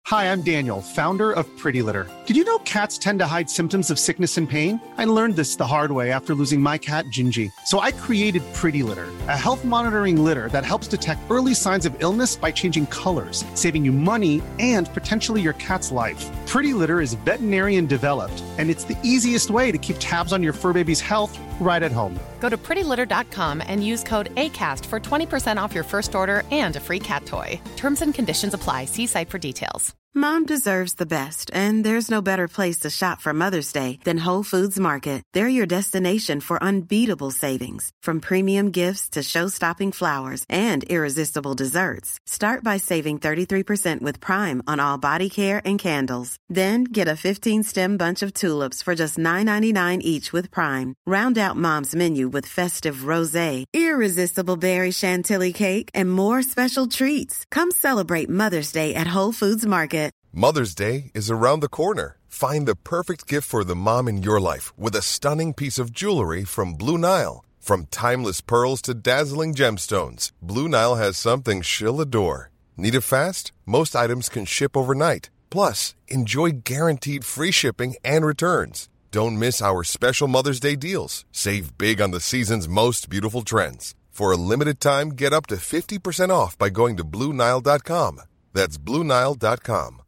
Hi, I'm Daniel, founder of Pretty Litter. Did you know cats tend to hide symptoms of sickness and pain? I learned this the hard way after losing my cat, Gingy. So I created Pretty Litter, a health monitoring litter that helps detect early signs of illness by changing colors, saving you money and potentially your cat's life. Pretty Litter is veterinarian developed, and it's the easiest way to keep tabs on your fur baby's health right at home. Go to prettylitter.com and use code ACAST for 20% off your first order and a free cat toy. Terms and conditions apply. See site for details. Mom deserves the best, and there's no better place to shop for Mother's Day than Whole Foods Market. They're your destination for unbeatable savings, from premium gifts to show-stopping flowers and irresistible desserts. Start by saving 33% with Prime on all body care and candles. Then get a 15-stem bunch of tulips for just $9.99 each with Prime. Round out Mom's menu with festive rosé, irresistible berry chantilly cake, and more special treats. Come celebrate Mother's Day at Whole Foods Market. Mother's Day is around the corner. Find the perfect gift for the mom in your life with a stunning piece of jewelry from Blue Nile. From timeless pearls to dazzling gemstones, Blue Nile has something she'll adore. Need it fast? Most items can ship overnight. Plus, enjoy guaranteed free shipping and returns. Don't miss our special Mother's Day deals. Save big on the season's most beautiful trends. For a limited time, get up to 50% off by going to BlueNile.com. That's BlueNile.com.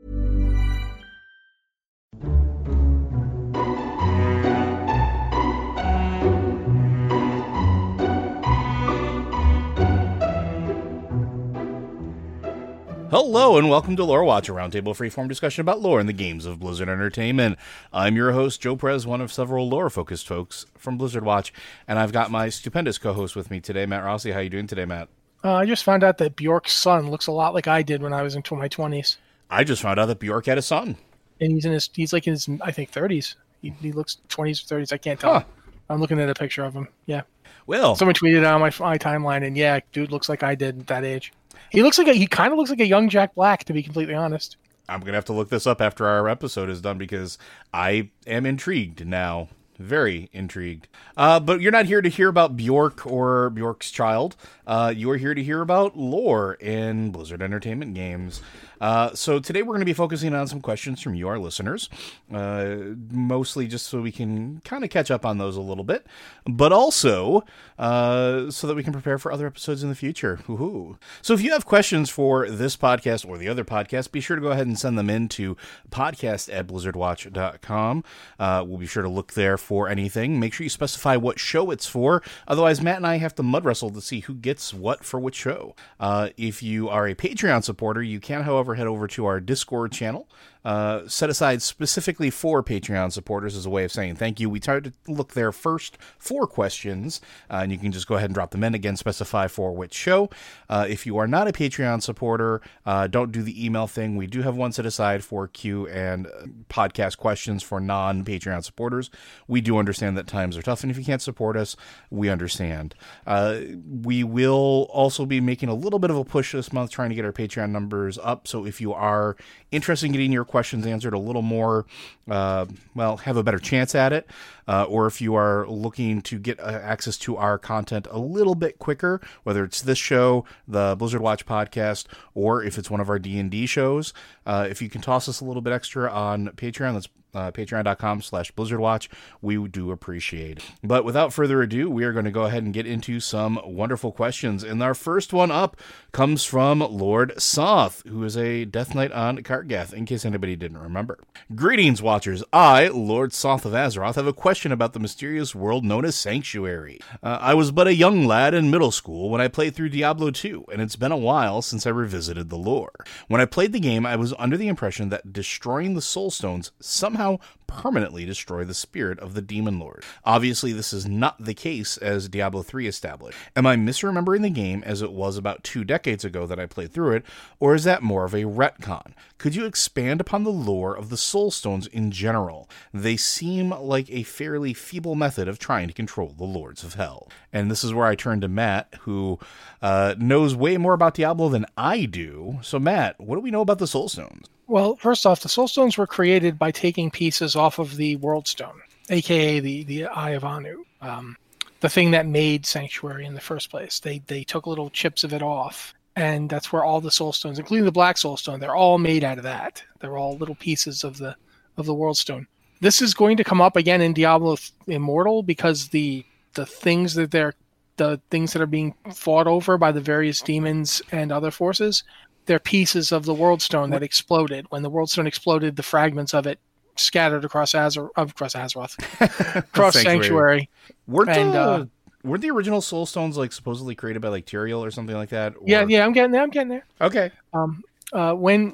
Hello and welcome to Lore Watch, a roundtable freeform discussion about lore in the games of Blizzard Entertainment. I'm your host, Joe Perez, one of several lore-focused folks from Blizzard Watch, and I've got my stupendous co-host with me today, Matt Rossi. How are you doing today, Matt? I just found out that Bjork's son looks a lot like I did when I was into my 20s. I just found out that Bjork had a son. And he's like in his, I think, 30s. He looks 20s or 30s. I can't tell. Huh. I'm looking at a picture of him. Yeah. Well, someone tweeted out on my timeline, and yeah, dude looks like I did at that age. He kind of looks like a young Jack Black, to be completely honest. I'm going to have to look this up after our episode is done because I am intrigued now. Very intrigued. But you're not here to hear about Bjork or Bjork's child. You are here to hear about lore in Blizzard Entertainment games. So today we're going to be focusing on some questions from you, our listeners, mostly just so we can kind of catch up on those a little bit, but also so that we can prepare for other episodes in the future. Woohoo. So if you have questions for this podcast or the other podcast, be sure to go ahead and send them in to podcast@blizzardwatch.com. We'll be sure to look there for anything. Make sure you specify what show it's for. Otherwise, Matt and I have to mud wrestle to see who gets what for which show. If you are a Patreon supporter, you can, however, head over to our Discord channel, set aside specifically for Patreon supporters as a way of saying thank you. We try to look there first for questions, and you can just go ahead and drop them in. Again, specify for which show. If you are not a Patreon supporter, don't do the email thing. We do have one set aside for Q and podcast questions for non-Patreon supporters. We do understand that times are tough, and if you can't support us, we understand. We will also be making a little bit of a push this month trying to get our Patreon numbers up, so if you are interested in getting your questions answered a little more, have a better chance at it, or if you are looking to get access to our content a little bit quicker, whether it's this show, the Blizzard Watch podcast, or if it's one of our D&D shows, if you can toss us a little bit extra on Patreon, that's patreon.com/BlizzardWatch. We do appreciate it. But without further ado, we are going to go ahead and get into some wonderful questions. And our first one up comes from Lord Soth, who is a Death Knight on Kartgath, in case anybody didn't remember. Greetings, Watchers. I, Lord Soth of Azeroth, have a question about the mysterious world known as Sanctuary. I was but a young lad in middle school when I played through Diablo 2, and it's been a while since I revisited the lore. When I played the game, I was under the impression that destroying the Soul Stones somehow permanently destroy the spirit of the Demon Lord. Obviously, this is not the case, as Diablo 3 established. Am I misremembering the game as it was about 2 decades ago that I played through it, or is that more of a retcon? Could you expand upon the lore of the Soul Stones in general? They seem like a fairly feeble method of trying to control the Lords of Hell. And this is where I turn to Matt, who knows way more about Diablo than I do. So Matt, what do we know about the Soul Stones? Well, first off, the Soul Stones were created by taking pieces off of the World Stone, a.k.a. the Eye of Anu, the thing that made Sanctuary in the first place. They took little chips of it off and that's where all the soul stones, including the black soul stone, they're all made out of that. They're all little pieces of the world stone. This is going to come up again in Diablo Immortal because the things that are being fought over by the various demons and other forces, they're pieces of the world stone that exploded. When the world stone exploded, the fragments of it scattered across Azeroth, across Sanctuary. Were the original soul stones like supposedly created by like Tyrael or something like that? Or... Yeah, I'm getting there. Okay. When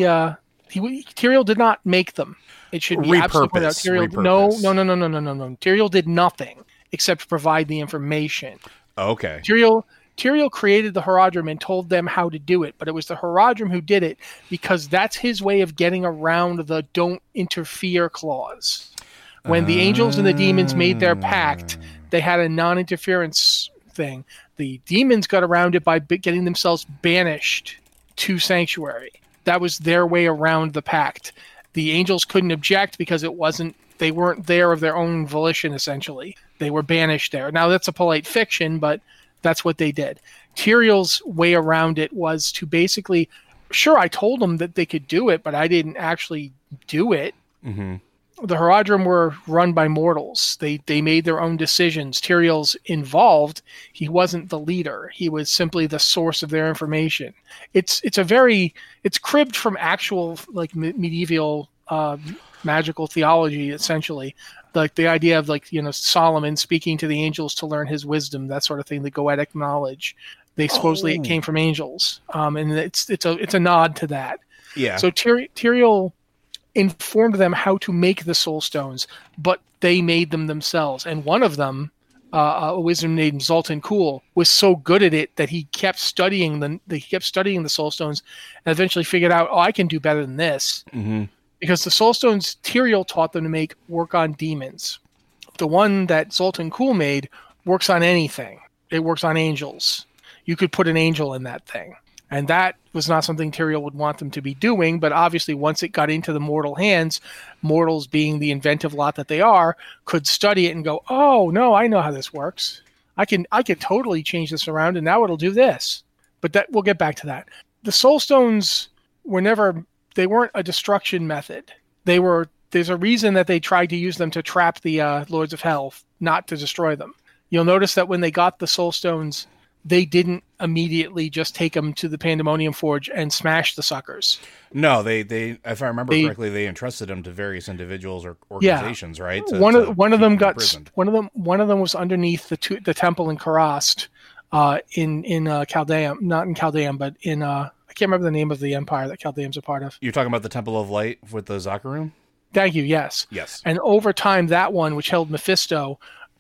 Tyrael did not make them. It should be absolutely pointed out. Tyrael, no. Tyrael did nothing except provide the information. Okay. Tyrael created the Horadrim and told them how to do it, but it was the Horadrim who did it because that's his way of getting around the don't interfere clause. When the angels and the demons made their pact, they had a non-interference thing. The demons got around it by getting themselves banished to Sanctuary. That was their way around the pact. The angels couldn't object because they weren't there of their own volition, essentially. They were banished there. Now, that's a polite fiction, but that's what they did. Tyrael's way around it was to basically, sure, I told them that they could do it, but I didn't actually do it. Mm-hmm. The Horadrim were run by mortals. They made their own decisions. Tyrael's involved. He wasn't the leader. He was simply the source of their information. It's cribbed from actual like medieval magical theology, essentially. Like the idea of Solomon speaking to the angels to learn his wisdom, that sort of thing, the Goetic knowledge. They supposedly it came from angels, and it's a nod to that. Yeah. So Tyrael informed them how to make the soul stones, but they made them themselves. And one of them, a wizard named Zoltan Kuhl, was so good at it that he kept studying the soul stones, and eventually figured out, I can do better than this. Mm-hmm. Because the soul stones Tyrael taught them to make work on demons. The one that Zoltan Kuhl made works on anything. It works on angels. You could put an angel in that thing. And that was not something Tyrael would want them to be doing, but obviously once it got into the mortal hands, mortals being the inventive lot that they are, could study it and go, oh, no, I know how this works. I can totally change this around, and now it'll do this. But we'll get back to that. The soul stones they weren't a destruction method. There's a reason that they tried to use them to trap the Lords of Hell, not to destroy them. You'll notice that when they got the soul stones, they didn't immediately just take them to the Pandemonium Forge and smash the suckers. No, they if I remember correctly, they entrusted them to various individuals or organizations, right? One of them was underneath the temple in Karast, in Caldeum, not in Caldeum, but in I can't remember the name of the empire that Caldeum's a part of. You're talking about the Temple of Light with the Zakarum? Thank you. Yes. Yes. And over time, that one, which held Mephisto,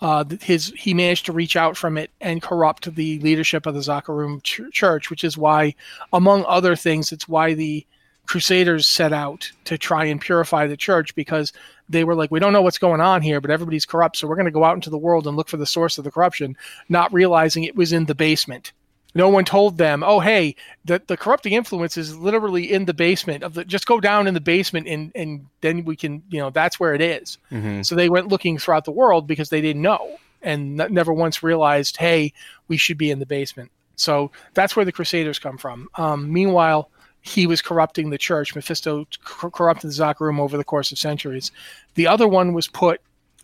he managed to reach out from it and corrupt the leadership of the Zakarum church, which is why, among other things, it's why the Crusaders set out to try and purify the church, because they were like, we don't know what's going on here, but everybody's corrupt, so we're going to go out into the world and look for the source of the corruption, not realizing it was in the basement. No one told them, oh, hey, the corrupting influence is literally in the basement. Just go down in the basement and then we can, that's where it is. Mm-hmm. So they went looking throughout the world because they didn't know and never once realized, hey, we should be in the basement. So that's where the Crusaders come from. Meanwhile, he was corrupting the church. Mephisto corrupted the Zakarum over the course of centuries. The other one was put...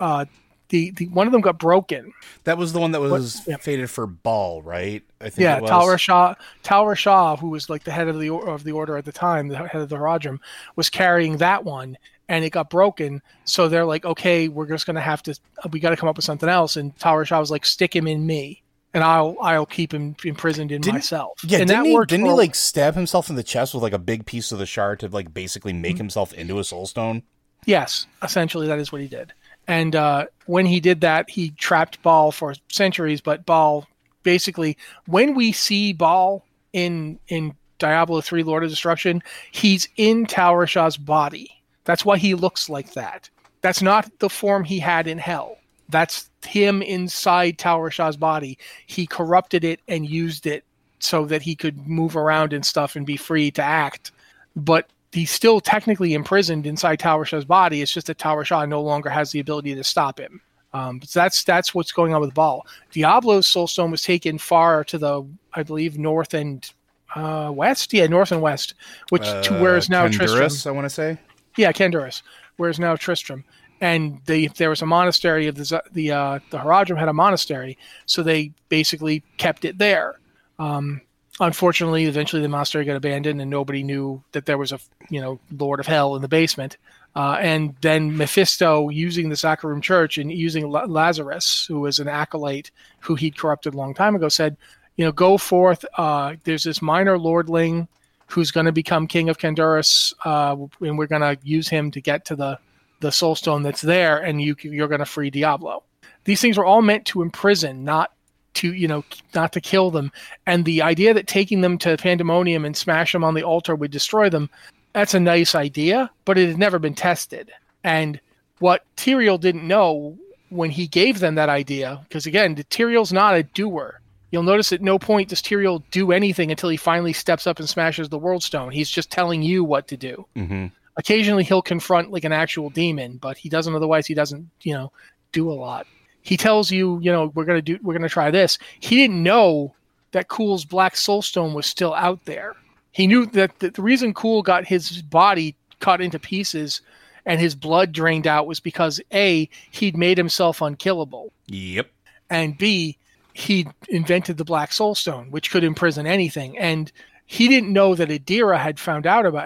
The one of them got broken. That was the one that was fated for Baal, right? I think. Yeah, Tal Rashah, who was like the head of the order at the time, the head of the Horadrim, was carrying that one, and it got broken. So they're like, okay, we're just going to we got to come up with something else. And Tal Rashah was like, stick him in me, and I'll keep him imprisoned in myself. Yeah, and didn't he like stab himself in the chest with like a big piece of the shard to like basically make himself into a soul stone? Yes, essentially that is what he did. And when he did that, he trapped Baal for centuries. But Baal, basically, when we see Baal in Diablo 3 Lord of Destruction, he's in Tal Rashah's body. That's why he looks like that. That's not the form he had in Hell. That's him inside Tal Rashah's body. He corrupted it and used it so that he could move around and stuff and be free to act. But he's still technically imprisoned inside Tal Rashah's body. It's just that Tal Rashah no longer has the ability to stop him. So that's what's going on with Baal. Diablo's soul stone was taken far to the, I believe, north and west, yeah, north and west, which to where is now Tristram. I want to say. Yeah, Canduras, where is now Tristram. And there was a monastery of the Haradrim had a monastery, so they basically kept it there. Unfortunately, eventually the monastery got abandoned, and nobody knew that there was a Lord of Hell in the basement. And then Mephisto, using the Saccharum Church and using Lazarus, who was an acolyte who he'd corrupted a long time ago, said, go forth. There's this minor lordling who's going to become king of Canduras, and we're going to use him to get to the Soulstone that's there, and you're going to free Diablo. These things are all meant to imprison, not to kill them. And the idea that taking them to Pandemonium and smash them on the altar would destroy them, that's a nice idea, but it had never been tested. And what Tyrael didn't know when he gave them that idea, because again, Tyrael's not a doer. You'll notice at no point does Tyrael do anything until he finally steps up and smashes the World Stone. He's just telling you what to do. Mm-hmm. Occasionally he'll confront like an actual demon, but he doesn't. Otherwise, he doesn't, do a lot. He tells you, we're gonna try this. He didn't know that Kuhl's Black Soulstone was still out there. He knew that the reason Kuhl got his body cut into pieces and his blood drained out was because A, he'd made himself unkillable. Yep. And B, he invented the Black Soulstone, which could imprison anything. And he didn't know that Adria had found out about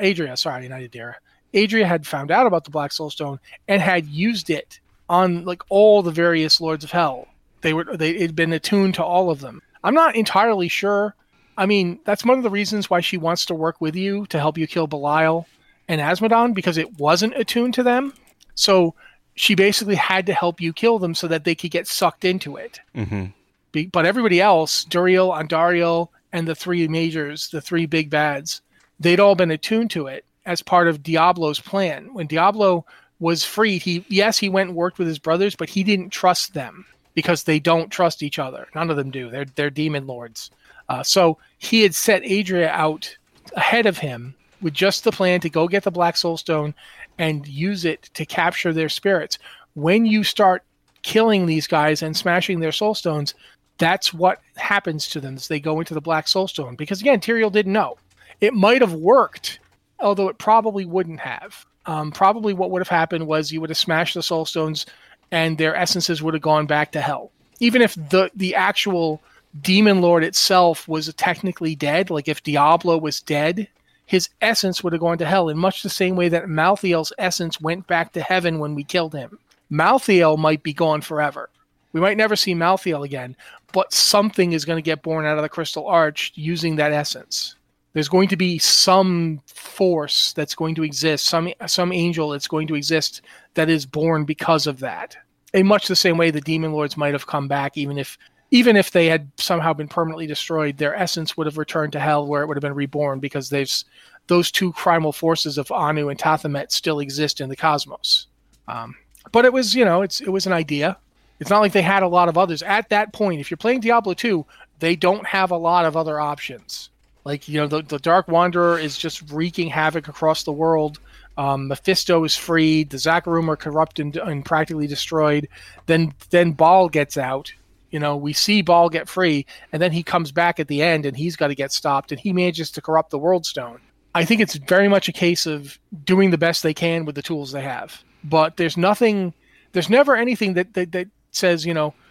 Adria had found out about the Black Soulstone and had used it on like all the various Lords of Hell. It had been attuned to all of them. I'm not entirely sure. I mean, that's one of the reasons why she wants to work with you to help you kill Belial and Asmodon, because it wasn't attuned to them. So she basically had to help you kill them so that they could get sucked into it. Mm-hmm. But everybody else, Duriel, Andariel, and the three majors, the three big bads, they'd all been attuned to it as part of Diablo's plan. When Diablo was freed, he went and worked with his brothers, but he didn't trust them because they don't trust each other. None of them do. They're demon lords. So he had set Adria out ahead of him with just the plan to go get the Black Soulstone and use it to capture their spirits. When you start killing these guys and smashing their Soulstones, that's what happens to them as they go into the Black Soulstone. Because again, Tyrael didn't know. It might have worked, although it probably wouldn't have. Probably what would have happened was you would have smashed the Soulstones and their essences would have gone back to hell. Even if the actual Demon Lord itself was technically dead, like if Diablo was dead, his essence would have gone to hell in much the same way that Malthael's essence went back to heaven when we killed him. Malthael might be gone forever. We might never see Malthael again, but something is going to get born out of the Crystal Arch using that essence. There's going to be some force that's going to exist, some angel that's going to exist that is born because of that. In much the same way the Demon Lords might have come back, even if they had somehow been permanently destroyed, their essence would have returned to hell where it would have been reborn, because those two primal forces of Anu and Tathamet still exist in the cosmos. But it was, it was an idea. It's not like they had a lot of others. At that point, if you're playing Diablo 2, they don't have a lot of other options. Like, the Dark Wanderer is just wreaking havoc across the world. Mephisto is freed. The Saccharum are corrupted and practically destroyed. Then Baal gets out. We see Baal get free, and then he comes back at the end, and he's got to get stopped, and he manages to corrupt the World Stone. I think it's very much a case of doing the best they can with the tools they have. But there's never anything that says,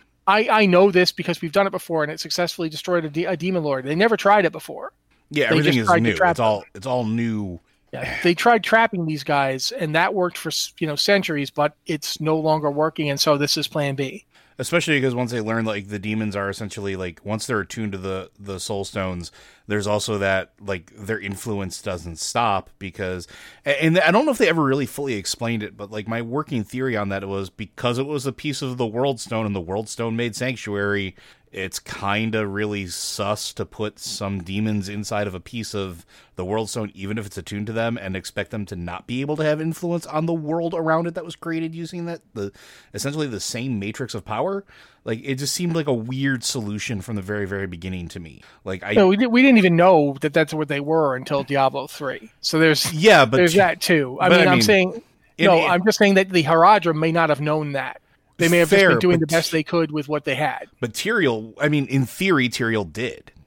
I know this because we've done it before, and it successfully destroyed a Demon Lord. They never tried it before. Yeah, everything is new. It's all new. Yeah, they tried trapping these guys, and that worked for centuries, but it's no longer working, and so this is Plan B. Especially because once they learn, like, the demons are essentially, like, once they're attuned to the soul stones, there's also that, like, their influence doesn't stop because, and I don't know if they ever really fully explained it, but, like, my working theory on that was because it was a piece of the World Stone and the World Stone made Sanctuary, it's kind of really sus to put some demons inside of a piece of the World Stone, even if it's attuned to them, and expect them to not be able to have influence on the world around it that was created using essentially the same matrix of power. Like, it just seemed like a weird solution from the very, very beginning to me. Like, we didn't even know that that's what they were until Diablo 3. So there's that too. I'm saying, I'm just saying that the Haradrim may not have known that. They may have just been doing the best they could with what they had. But Tyrael, in theory, Tyrael did.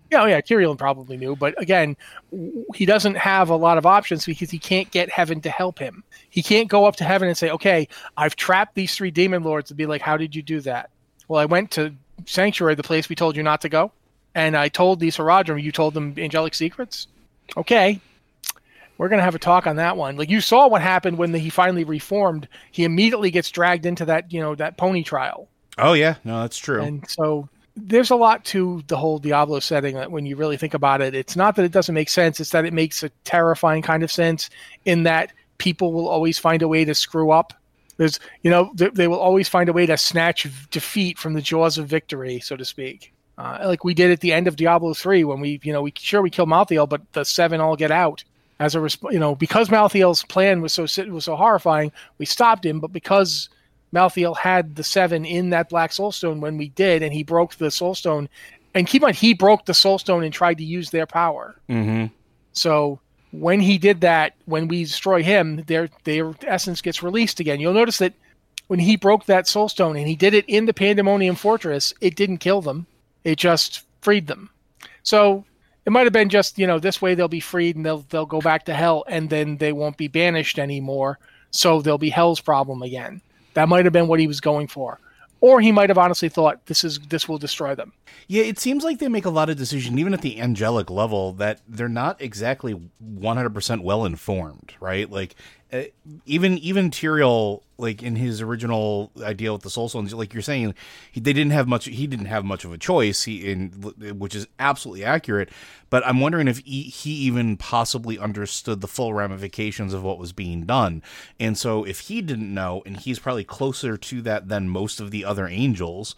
Yeah, Tyrion probably knew, but again, he doesn't have a lot of options because he can't get Heaven to help him. He can't go up to Heaven and say, okay, I've trapped these 3 demon lords, and be like, how did you do that? Well, I went to Sanctuary, the place we told you not to go, and I told these Haradrim, you told them angelic secrets? Okay, we're going to have a talk on that one. Like, you saw what happened when he finally reformed. He immediately gets dragged into that, that pony trial. Oh, yeah. No, that's true. And so there's a lot to the whole Diablo setting that when you really think about it, it's not that it doesn't make sense. It's that it makes a terrifying kind of sense in that people will always find a way to screw up. There's, they will always find a way to snatch defeat from the jaws of victory, so to speak. Like we did at the end of Diablo 3 when we kill Malthael, but the 7 all get out. As a because Malthael's plan was so horrifying, we stopped him. But because Malthael had the 7 in that Black Soulstone when we did, and he broke the Soulstone, and keep in mind, he broke the Soulstone and tried to use their power. Mm-hmm. So when he did that, when we destroy him, their essence gets released again. You'll notice that when he broke that Soulstone, and he did it in the Pandemonium Fortress, it didn't kill them. It just freed them. So it might have been just, this way they'll be freed and they'll go back to hell, and then they won't be banished anymore. So there'll be hell's problem again. That might have been what he was going for. Or he might have honestly thought this will destroy them. Yeah, it seems like they make a lot of decisions, even at the angelic level, that they're not exactly 100% well informed, right? Like, even Tyrael, like in his original idea with the Soulstones, like you're saying, he didn't have much of a choice, which is absolutely accurate. But I'm wondering if he even possibly understood the full ramifications of what was being done. And so if he didn't know, and he's probably closer to that than most of the other angels,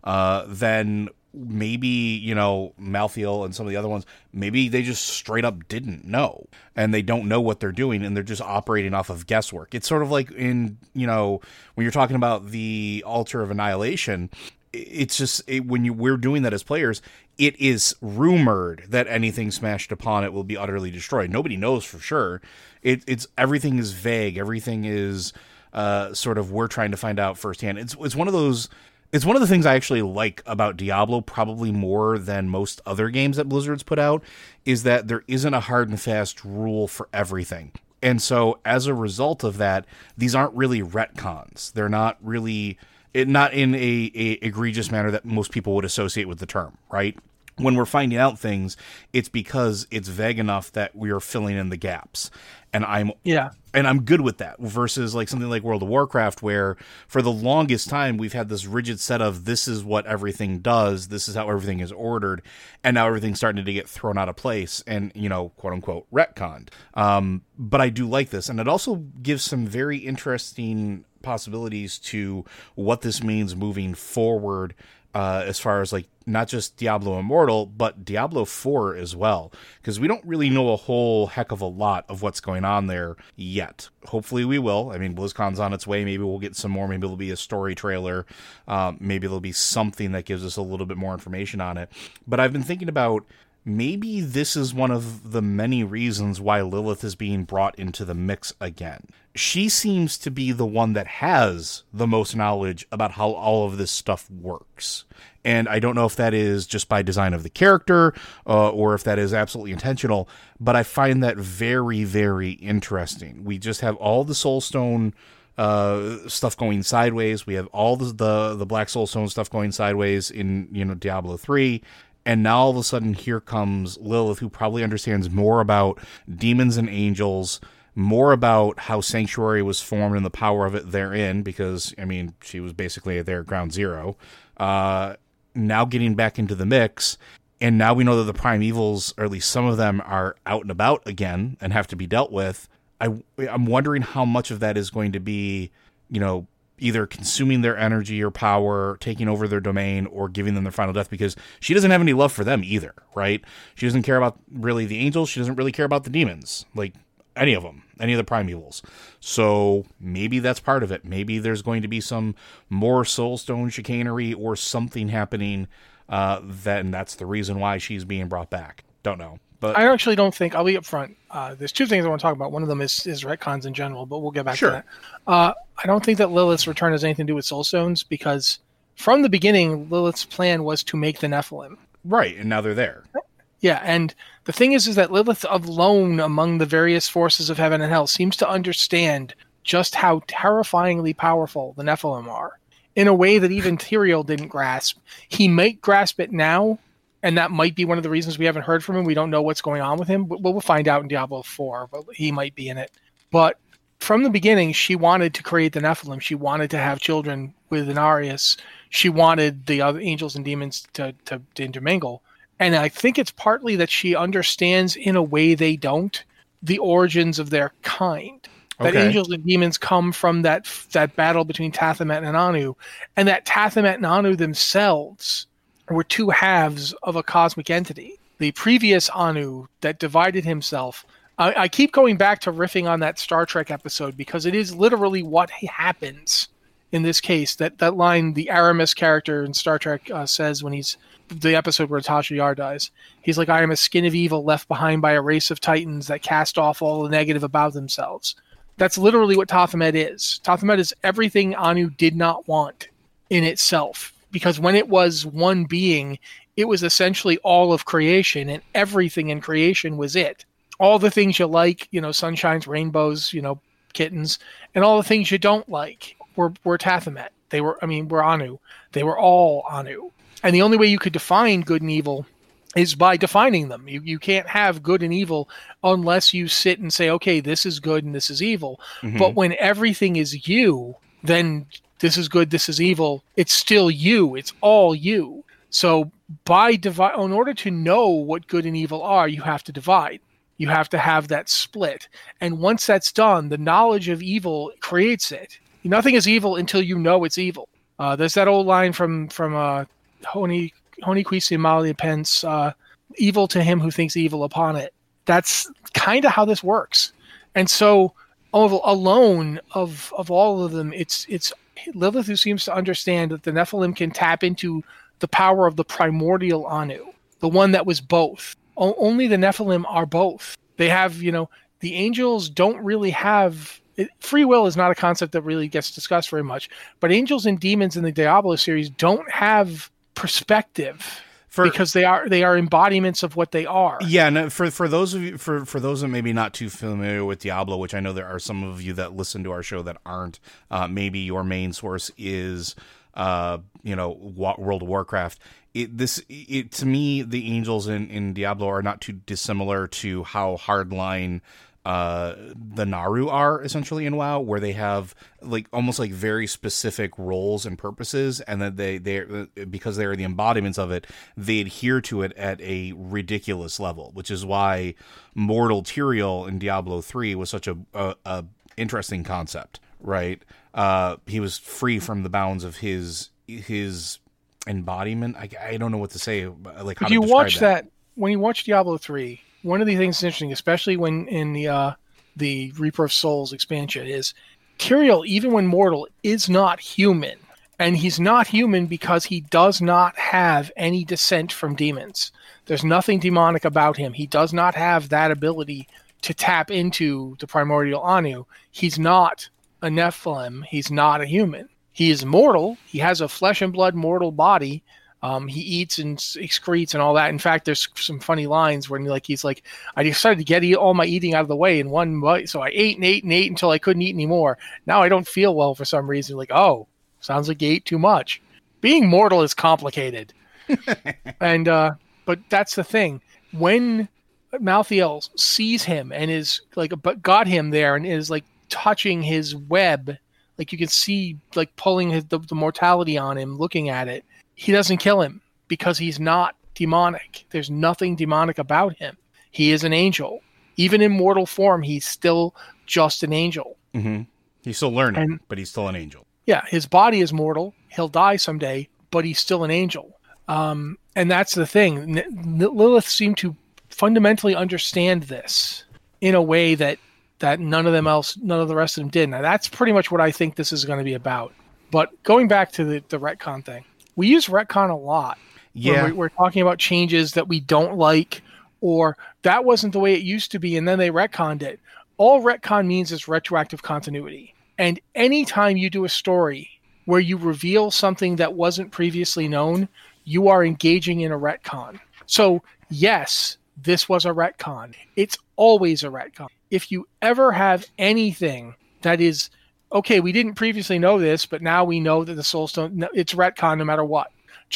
then maybe, Malthael and some of the other ones, maybe they just straight up didn't know, and they don't know what they're doing, and they're just operating off of guesswork. It's sort of like in, when you're talking about the Altar of Annihilation, it's just, we're doing that as players, it is rumored that anything smashed upon it will be utterly destroyed. Nobody knows for sure. It's everything is vague. Everything is sort of, we're trying to find out firsthand. It's one of those. It's one of the things I actually like about Diablo, probably more than most other games that Blizzard's put out, is that there isn't a hard and fast rule for everything. And so as a result of that, these aren't really retcons. They're not really, not in a egregious manner that most people would associate with the term, right? When we're finding out things, it's because it's vague enough that we are filling in the gaps. And I'm good with that, versus like something like World of Warcraft, where for the longest time we've had this rigid set of this is what everything does, this is how everything is ordered, and now everything's starting to get thrown out of place and, quote unquote, retconned. But I do like this, and it also gives some very interesting possibilities to what this means moving forward, as far as like not just Diablo Immortal, but Diablo 4 as well, because we don't really know a whole heck of a lot of what's going on there yet. Hopefully we will. I mean, BlizzCon's on its way. Maybe we'll get some more. Maybe it'll be a story trailer. Maybe there'll be something that gives us a little bit more information on it. But I've been thinking about, maybe this is one of the many reasons why Lilith is being brought into the mix again. She seems to be the one that has the most knowledge about how all of this stuff works. And I don't know if that is just by design of the character, or if that is absolutely intentional, but I find that very, very interesting. We just have all the Soulstone stuff going sideways. We have all the Black Soulstone stuff going sideways in, Diablo 3. And now all of a sudden here comes Lilith, who probably understands more about demons and angels, more about how Sanctuary was formed and the power of it therein, because, I mean, she was basically at their ground zero. Now getting back into the mix, and now we know that the Primevals, or at least some of them, are out and about again and have to be dealt with. I'm wondering how much of that is going to be, either consuming their energy or power, taking over their domain, or giving them their final death, because she doesn't have any love for them either, right? She doesn't care about really the angels. She doesn't really care about the demons, like any of them, any of the Primevals. So maybe that's part of it. Maybe there's going to be some more Soulstone chicanery or something happening, and that's the reason why she's being brought back. Don't know. But I actually don't think, I'll be upfront, there's two things I want to talk about. One of them is retcons in general, but we'll get back to that. I don't think that Lilith's return has anything to do with Soulstones, because from the beginning, Lilith's plan was to make the Nephilim. Right, and now they're there. Yeah, and the thing is that Lilith alone among the various forces of heaven and hell seems to understand just how terrifyingly powerful the Nephilim are in a way that even Tyrael didn't grasp. He might grasp it now, and that might be one of the reasons we haven't heard from him. We don't know what's going on with him, but we'll find out in Diablo 4, but he might be in it. But from the beginning, she wanted to create the Nephilim. She wanted to have children with Inarius. She wanted the other angels and demons to intermingle. And I think it's partly that she understands in a way they don't the origins of their kind. That angels and demons come from that battle between Tathamet and Anu, and that Tathamet and Anu themselves were two halves of a cosmic entity. The previous Anu that divided himself. I keep going back to riffing on that Star Trek episode because it is literally what happens in this case. That line the Aramis character in Star Trek says when he's the episode where Tasha Yar dies. He's like, I am a skin of evil left behind by a race of titans that cast off all the negative about themselves. That's literally what Tathamet is. Tathamet is everything Anu did not want in itself. Because when it was one being, it was essentially all of creation, and everything in creation was it. All the things you like, sunshines, rainbows, kittens, and all the things you don't like were Tathamet. Were Anu. They were all Anu. And the only way you could define good and evil is by defining them. You can't have good and evil unless you sit and say, okay, this is good and this is evil. Mm-hmm. But when everything is you, then this is good, this is evil. It's still you. It's all you. So in order to know what good and evil are, you have to divide. You have to have that split. And once that's done, the knowledge of evil creates it. Nothing is evil until you know it's evil. There's that old line from Honi Qui Mali Pence, evil to him who thinks evil upon it. That's kind of how this works. And so alone of all of them, it's Lilith who seems to understand that the Nephilim can tap into the power of the primordial Anu, the one that was both. Only the Nephilim are both. They have, the angels don't really have... Free will is not a concept that really gets discussed very much, but angels and demons in the Diablo series don't have perspective because they are embodiments of what they are. Yeah, no, for those of you for those that maybe not too familiar with Diablo, which I know there are some of you that listen to our show that aren't, maybe your main source is World of Warcraft. To me, the angels in Diablo are not too dissimilar to how hardline the Naru are essentially in WoW, where they have almost very specific roles and purposes, and that they because they are the embodiments of it, they adhere to it at a ridiculous level, which is why Mortal Tyrael in Diablo 3 was such a interesting concept, right? He was free from the bounds of his embodiment. I don't know what to say. How if you watch that when you watch Diablo 3. One of the things that's interesting, especially when in the Reaper of Souls expansion, is Tyrael, even when mortal, is not human. And he's not human because he does not have any descent from demons. There's nothing demonic about him. He does not have that ability to tap into the primordial Anu. He's not a Nephilim. He's not a human. He is mortal. He has a flesh and blood mortal body. He eats and excretes and all that. In fact, there's some funny lines where he's like, I decided to get all my eating out of the way in one bite. So I ate and ate and ate until I couldn't eat anymore. Now I don't feel well for some reason. Oh, sounds like you ate too much. Being mortal is complicated. And, but that's the thing. When Malthael sees him and is got him there and is touching his web, you can see pulling the mortality on him, looking at it. He doesn't kill him because he's not demonic. There's nothing demonic about him. He is an angel. Even in mortal form, he's still just an angel. Mm-hmm. He's still learning, but he's still an angel. Yeah, his body is mortal. He'll die someday, but he's still an angel. And that's the thing. Lilith seemed to fundamentally understand this in a way that none of the rest of them did. Now, that's pretty much what I think this is going to be about. But going back to the retcon thing, we use retcon a lot. Yeah. We're talking about changes that we don't like, or that wasn't the way it used to be, and then they retconned it. All retcon means is retroactive continuity. And anytime you do a story where you reveal something that wasn't previously known, you are engaging in a retcon. So yes, this was a retcon. It's always a retcon. If you ever have anything that is, okay, we didn't previously know this, but now we know that the Soulstone, it's retcon no matter what.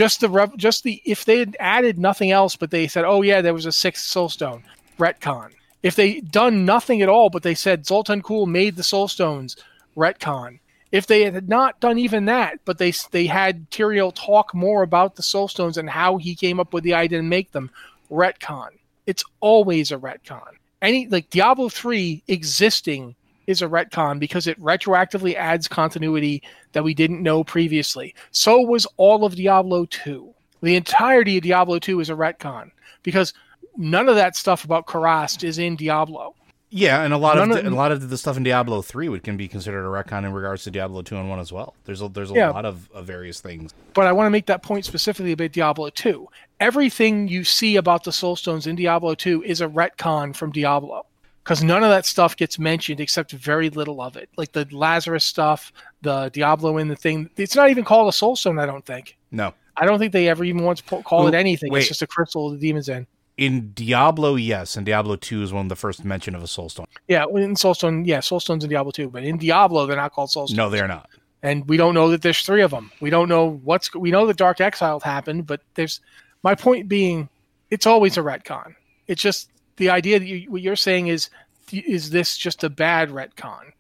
If they had added nothing else, but they said, oh yeah, there was a 6th Soulstone, retcon. If they done nothing at all, but they said Zoltan Kulle made the Soulstones, retcon. If they had not done even that, but they had Tyrael talk more about the Soulstones and how he came up with the idea to make them, retcon. It's always a retcon. Like Diablo 3 existing is a retcon because it retroactively adds continuity that we didn't know previously. So was all of Diablo 2. The entirety of Diablo 2 is a retcon because none of that stuff about Kurast is in Diablo. Yeah, and a lot of the stuff in Diablo 3 can be considered a retcon in regards to Diablo 2 and 1 as well. There's a lot of various things. But I want to make that point specifically about Diablo 2. Everything you see about the Soulstones in Diablo 2 is a retcon from Diablo. Because none of that stuff gets mentioned except very little of it. Like the Lazarus stuff, the Diablo in the thing. It's not even called a Soulstone, I don't think. No. I don't think they ever even once call it anything. Wait. It's just a crystal of the demon's end. In Diablo, yes, and Diablo 2 is one of the first mention of a Soulstone. Yeah, in Soulstone, Soulstone's in Diablo 2, but in Diablo, they're not called Soulstones. No, they're not. And we don't know that there's 3 of them. We don't know we know that Dark Exile happened, but my point being, it's always a retcon. It's just the idea that what you're saying is this just a bad retcon?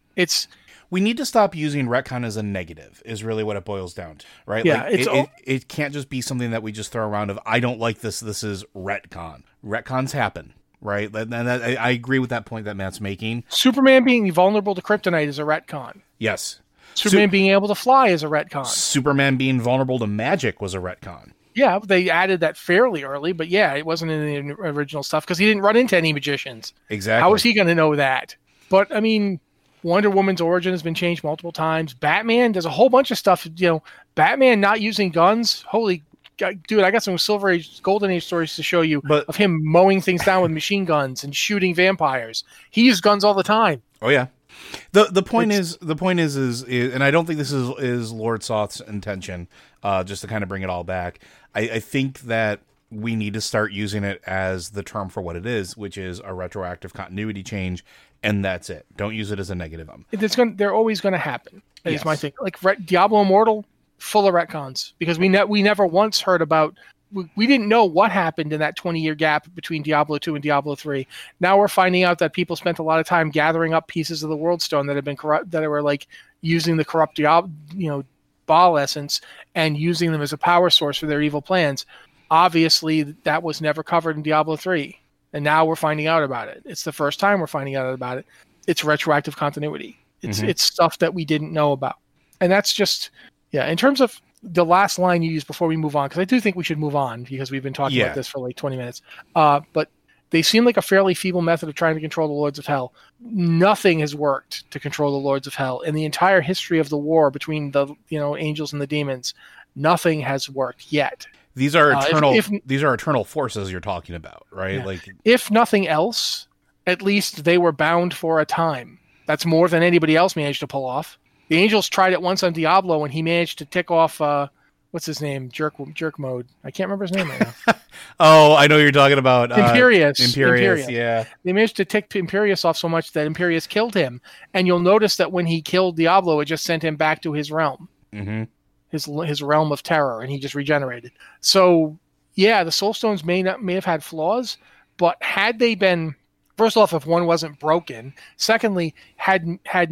We need to stop using retcon as a negative, is really what it boils down to, right? Yeah, like, it can't just be something that we just throw around of, I don't like this is retcon. Retcons happen, right? And I agree with that point that Matt's making. Superman being vulnerable to kryptonite is a retcon. Yes. Superman being able to fly is a retcon. Superman being vulnerable to magic was a retcon. Yeah, they added that fairly early, but yeah, it wasn't in the original stuff because he didn't run into any magicians. Exactly. How was he going to know that? But, I mean, Wonder Woman's origin has been changed multiple times. Batman, there's a whole bunch of stuff. Batman not using guns. Holy dude, I got some Silver Age, Golden Age stories to show you of him mowing things down with machine guns and shooting vampires. He used guns all the time. Oh yeah. The point is, and I don't think this is Lord Soth's intention. Just to kind of bring it all back, I think that we need to start using it as the term for what it is, which is a retroactive continuity change. And that's it. Don't use it as a negative. They're always going to happen. Is my thing. Like Diablo Immortal, full of retcons because we never once heard about. We didn't know what happened in that 20-year gap between Diablo 2 and Diablo 3. Now we're finding out that people spent a lot of time gathering up pieces of the World Stone that had been corrupt, that were like using the corrupt Baal essence and using them as a power source for their evil plans. Obviously, that was never covered in Diablo 3. And now we're finding out about it. It's the first time we're finding out about it. It's retroactive continuity. It's stuff that we didn't know about. And that's just, in terms of the last line you used before we move on, because I do think we should move on because we've been talking about this for like 20 minutes. But they seem like a fairly feeble method of trying to control the Lords of Hell. Nothing has worked to control the Lords of Hell. In the entire history of the war between the angels and the demons, nothing has worked yet. These are eternal. These are eternal forces you're talking about, right? Yeah. Like, if nothing else, at least they were bound for a time. That's more than anybody else managed to pull off. The angels tried it once on Diablo, and he managed to tick off what's his name, jerk mode. I can't remember his name right now. Oh, I know you're talking about Imperius. Yeah, they managed to tick Imperius off so much that Imperius killed him. And you'll notice that when he killed Diablo, it just sent him back to his realm. Mm-hmm. His realm of terror, and he just regenerated. So, yeah, the Soulstones may have had flaws, but had they been, first off, if one wasn't broken, secondly, if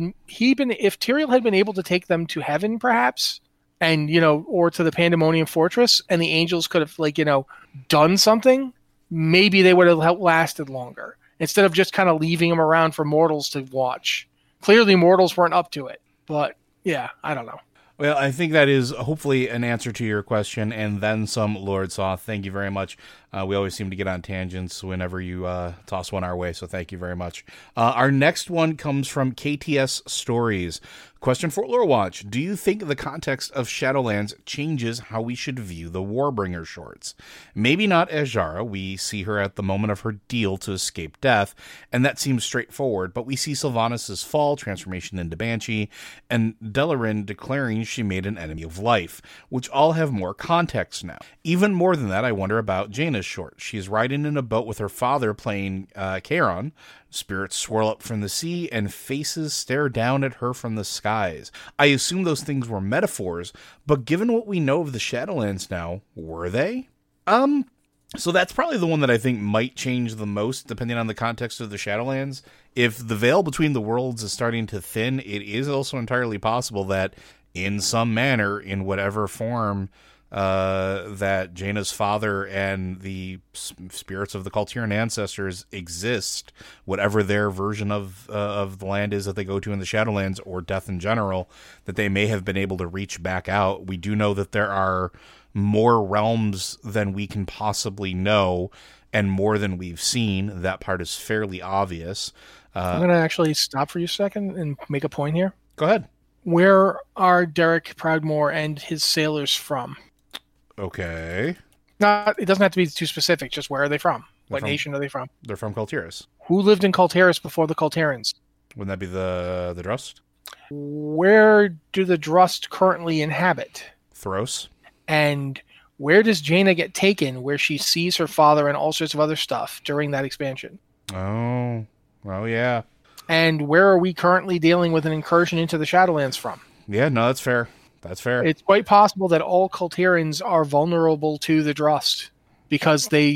Tyrael had been able to take them to heaven, perhaps, and or to the Pandemonium Fortress, and the angels could have done something, maybe they would have lasted longer instead of just kind of leaving them around for mortals to watch. Clearly, mortals weren't up to it, but yeah, I don't know. Well, I think that is hopefully an answer to your question, and then some, Lord Soth. Thank you very much. We always seem to get on tangents whenever you toss one our way, so thank you very much. Our next one comes from KTS Stories, Question for Lore Watch. Do you think the context of Shadowlands changes how we should view the Warbringer shorts? Maybe not Azshara. We see her at the moment of her deal to escape death, and that seems straightforward, but we see Sylvanas' fall, transformation into Banshee, and Delarin declaring she made an enemy of life, which all have more context now. Even more than that, I wonder about Jaina's short. She's riding in a boat with her father playing Charon. Spirits swirl up from the sea, and faces stare down at her from the skies. I assume those things were metaphors, but given what we know of the Shadowlands now, were they? So that's probably the one that I think might change the most, depending on the context of the Shadowlands. If the veil between the worlds is starting to thin, it is also entirely possible that, in some manner, in whatever form, that Jaina's father and the spirits of the Kultiran ancestors exist, whatever their version of the land is that they go to in the Shadowlands, or death in general, that they may have been able to reach back out. We do know that there are more realms than we can possibly know, and more than we've seen. That part is fairly obvious. I'm going to actually stop for you a second and make a point here. Go ahead. Where are Derek Proudmoore and his sailors from? Okay. It doesn't have to be too specific. Just where are they from? What nation are they from? They're from Kul Tiras. Who lived in Kul Tiras before the Kultarans? Wouldn't that be the Drust? Where do the Drust currently inhabit? Thros. And where does Jaina get taken, where she sees her father and all sorts of other stuff during that expansion? Oh, well, yeah. And where are we currently dealing with an incursion into the Shadowlands from? Yeah, no, that's fair. That's fair. It's quite possible that all Kultirans are vulnerable to the Drust, because they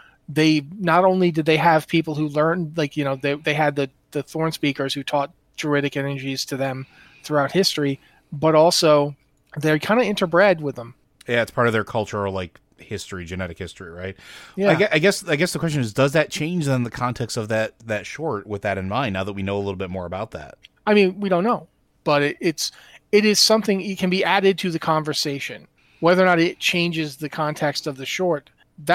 not only did they have people who learned, they had the Thorn Speakers who taught druidic energies to them throughout history, but also they're kind of interbred with them. Yeah, it's part of their cultural, history, genetic history, right? Yeah. I guess the question is, does that change then the context of that short with that in mind, now that we know a little bit more about that? I mean, we don't know, but it is something it can be added to the conversation. Whether or not it changes the context of the short,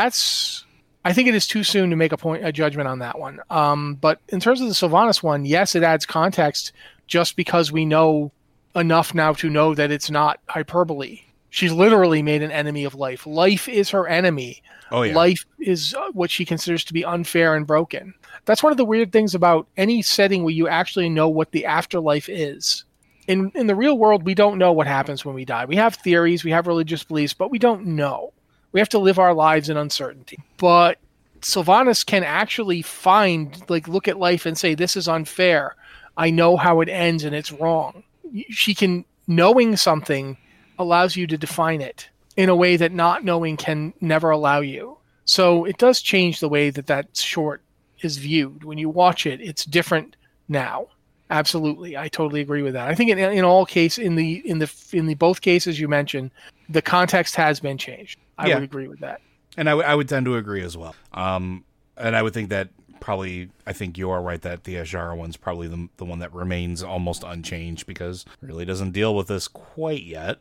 I think it is too soon to make a judgment on that one. But in terms of the Sylvanas one, yes, it adds context just because we know enough now to know that it's not hyperbole. She's literally made an enemy of life. Life is her enemy. Oh, yeah. Life is what she considers to be unfair and broken. That's one of the weird things about any setting where you actually know what the afterlife is. In the real world, we don't know what happens when we die. We have theories, we have religious beliefs, but we don't know. We have to live our lives in uncertainty. But Sylvanas can actually look at life and say, this is unfair. I know how it ends and it's wrong. Knowing something allows you to define it in a way that not knowing can never allow you. So it does change the way that short is viewed. When you watch it, it's different now. Absolutely. I totally agree with that. I think in all cases, in the both cases you mentioned, the context has been changed. I would agree with that. And I would tend to agree as well. And I would think that I think you are right that the Azshara one's probably the one that remains almost unchanged, because it really doesn't deal with this quite yet.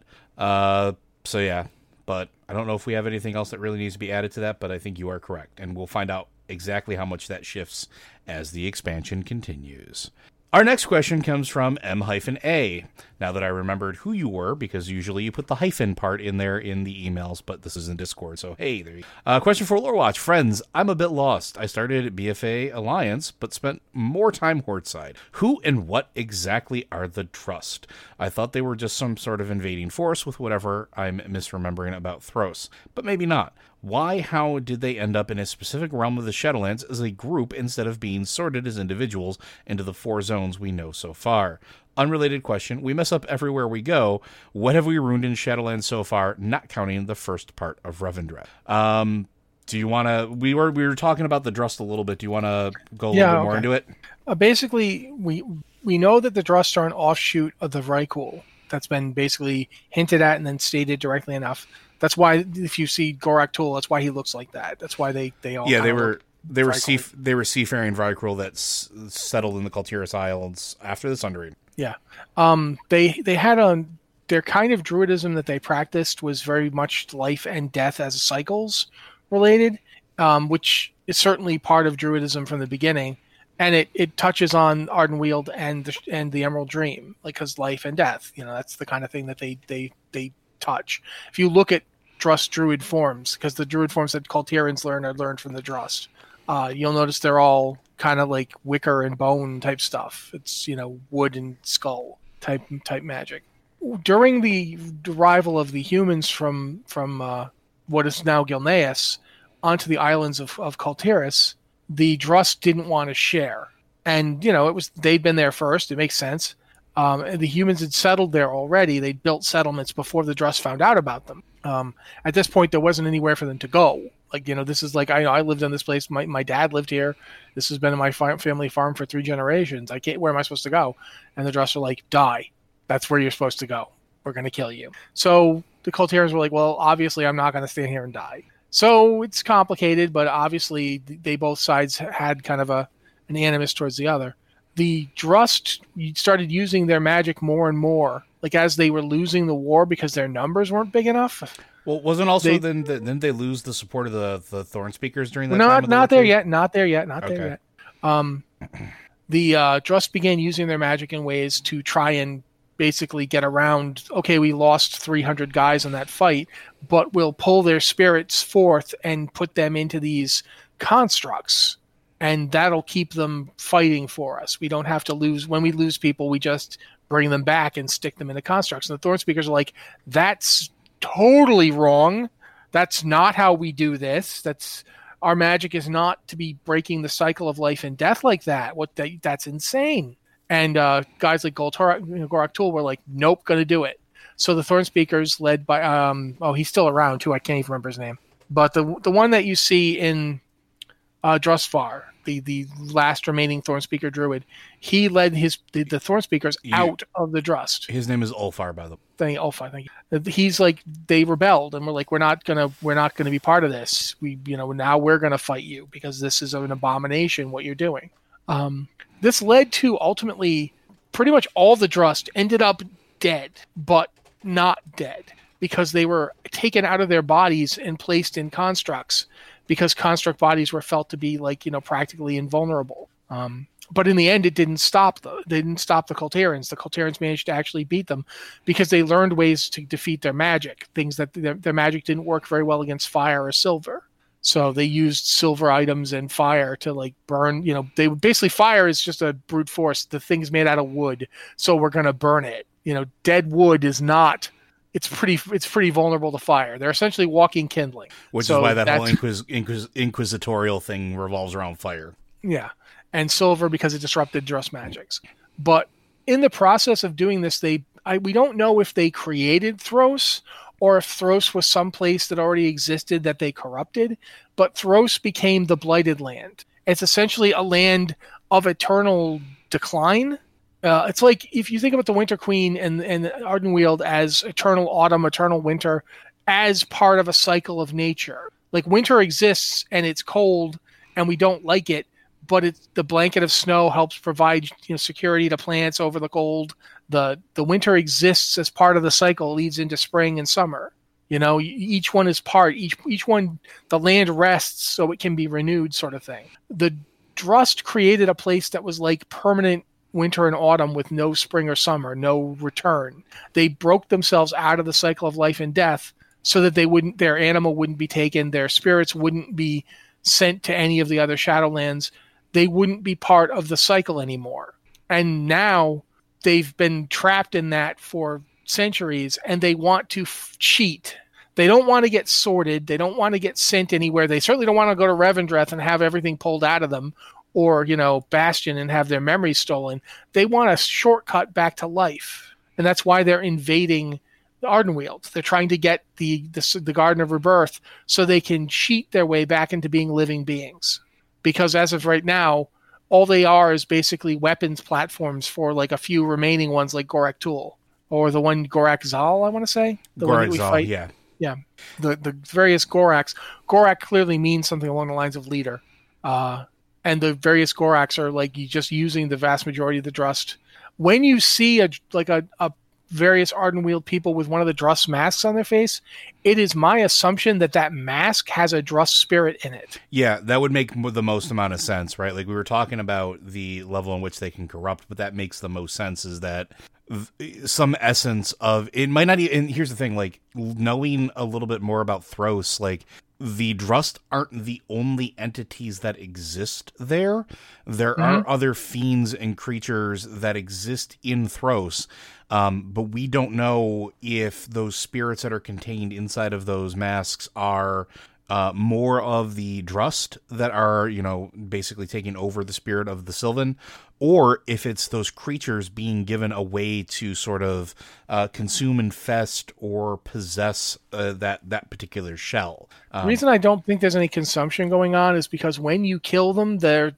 So yeah, but I don't know if we have anything else that really needs to be added to that, but I think you are correct. And we'll find out exactly how much that shifts as the expansion continues. Our next question comes from M-A. Now that I remembered who you were, because usually you put the hyphen part in there in the emails, but this is in Discord, so hey, there you go. Question for Lore Watch. Friends, I'm a bit lost. I started BFA Alliance, but spent more time Hordside. Who and what exactly are the Trust? I thought they were just some sort of invading force with whatever I'm misremembering about Thros, but maybe not. How did they end up in a specific realm of the Shadowlands as a group instead of being sorted as individuals into the 4 zones we know so far? Unrelated question. We mess up everywhere we go. What have we ruined in Shadowlands so far, not counting the first part of Revendreth? Do you want to... We were talking about the Drust a little bit. Do you want to go a little bit more into it? Basically, we know that the Drust are an offshoot of the Vrykul. That's been basically hinted at and then stated directly enough. That's why, if you see Gorak Tul, that's why he looks like that. That's why they all... Yeah, they were seafaring Vrykul that settled in the Kul Tiras Islands after the Sundering. Yeah. They had their kind of druidism that they practiced was very much life and death as cycles related, which is certainly part of druidism from the beginning. And it touches on Ardenweald and the Emerald Dream, like, because life and death, that's the kind of thing that they touch. If you look at Drust Druid forms, because the Druid forms that Kultirians learn are learned from the Drust, you'll notice they're all kind of like wicker and bone type stuff. It's wood and skull type magic. During the arrival of the humans from what is now Gilneas onto the islands of Kultiris, the Drust didn't want to share. And, they'd been there first. It makes sense. The humans had settled there already. They'd built settlements before the Drust found out about them. At this point, there wasn't anywhere for them to go. Like, this is like, I lived in this place. My dad lived here. This has been in my family farm for 3 generations. Where am I supposed to go? And the Drust are like, die. That's where you're supposed to go. We're going to kill you. So the Kultirians were like, well, obviously I'm not going to stand here and die. So it's complicated, but obviously they both sides had kind of an animus towards the other. The Drust started using their magic more and more, like as they were losing the war because their numbers weren't big enough. Well, wasn't also didn't they lose the support of the Thorn Speakers during that time? Not there yet. Not there yet. The Drust began using their magic in ways to try and basically get around, okay, we lost 300 guys in that fight, but we'll pull their spirits forth and put them into these constructs, and that'll keep them fighting for us. We don't have to lose. When we lose people, we just bring them back and stick them into constructs. And the Thorn Speakers are like, that's totally wrong. That's not how we do this. Our magic is not to be breaking the cycle of life and death like that. That's insane. And guys like Gorak Tul were like, nope, going to do it. So the Thorn Speakers, led by, he's still around too. I can't even remember his name. But the one that you see in Drustvar, the last remaining Thorn Speaker druid, he led the Thorn Speakers out of the Drust. His name is Ulfar, by the way. Ulfar, thank you. He's like, they rebelled and we're like, we're not gonna be part of this. Now we're gonna fight you because this is an abomination what you're doing. This led to ultimately pretty much all the Drust ended up dead, but not dead, because they were taken out of their bodies and placed in constructs, because construct bodies were felt to be like, practically invulnerable. But in the end, it didn't stop the Kultirians. The Kultirians managed to actually beat them because they learned ways to defeat their magic, things that their magic didn't work very well against fire or silver. So they used silver items and fire to like burn, they basically, fire is just a brute force. The thing's made out of wood. So we're going to burn it. Dead wood is not, it's pretty vulnerable to fire. They're essentially walking kindling. Which is why that whole inquisitorial thing revolves around fire. Yeah. And silver because it disrupted Drust magics. But in the process of doing this, we don't know if they created Thros or if Thros was someplace that already existed that they corrupted, but Thros became the Blighted Land. It's essentially a land of eternal decline. It's like if you think about the Winter Queen and Ardenweald as eternal autumn, eternal winter, as part of a cycle of nature. Like winter exists and it's cold and we don't like it, but the blanket of snow helps provide security to plants over the cold. The winter exists as part of the cycle, leads into spring and summer. Each one is part. Each one, the land rests so it can be renewed, sort of thing. The Drust created a place that was like permanent winter and autumn with no spring or summer, no return. They broke themselves out of the cycle of life and death so that their animal wouldn't be taken, their spirits wouldn't be sent to any of the other Shadowlands. They wouldn't be part of the cycle anymore. And now they've been trapped in that for centuries, and they want to cheat. They don't want to get sorted. They don't want to get sent anywhere. They certainly don't want to go to Revendreth and have everything pulled out of them, or, Bastion and have their memories stolen. They want a shortcut back to life. And that's why they're invading the Ardenweald. They're trying to get the Garden of Rebirth so they can cheat their way back into being living beings. Because as of right now, all they are is basically weapons platforms for like a few remaining ones like Gorak Tul. Or the one Gorak Zal, I want to say. Gorak Zal, yeah. Yeah. The various Goraks. Gorak clearly means something along the lines of leader. And the various Goraks are like just using the vast majority of the Drust. When you see a various Ardenweald people with one of the Druss masks on their face, it is my assumption that that mask has a Druss spirit in it. Yeah, that would make the most amount of sense, right? Like we were talking about the level in which they can corrupt, but that makes the most sense is that some essence of it might not even, and here's the thing, like knowing a little bit more about Thros, like the Drust aren't the only entities that exist there. There are other fiends and creatures that exist in Thros, but we don't know if those spirits that are contained inside of those masks are more of the Drust that are, you know, basically taking over the spirit of the Sylvan, or if it's those creatures being given a way to sort of consume, infest, or possess that particular shell. The reason I don't think there's any consumption going on is because when you kill them, the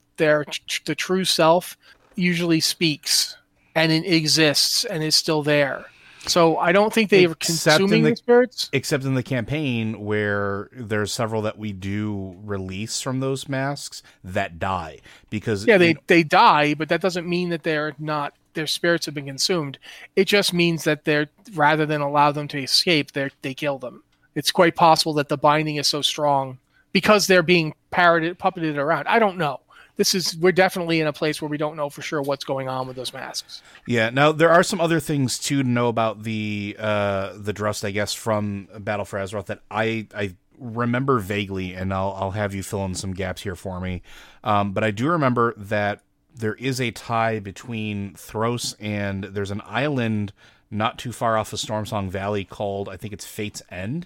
true self usually speaks and it exists and is still there. So I don't think they are consuming the spirits. Except in the campaign where there's several that we do release from those masks that die. Because they die, but that doesn't mean that their spirits have been consumed. It just means that rather than allow them to escape, they kill them. It's quite possible that the binding is so strong because they're being puppeted around. I don't know. We're definitely in a place where we don't know for sure what's going on with those masks. Yeah. Now there are some other things too to know about the Drust, I guess, from Battle for Azeroth that I remember vaguely, and I'll have you fill in some gaps here for me. But I do remember that there is a tie between Thros and there's an island not too far off of Stormsong Valley called, I think it's Fate's End.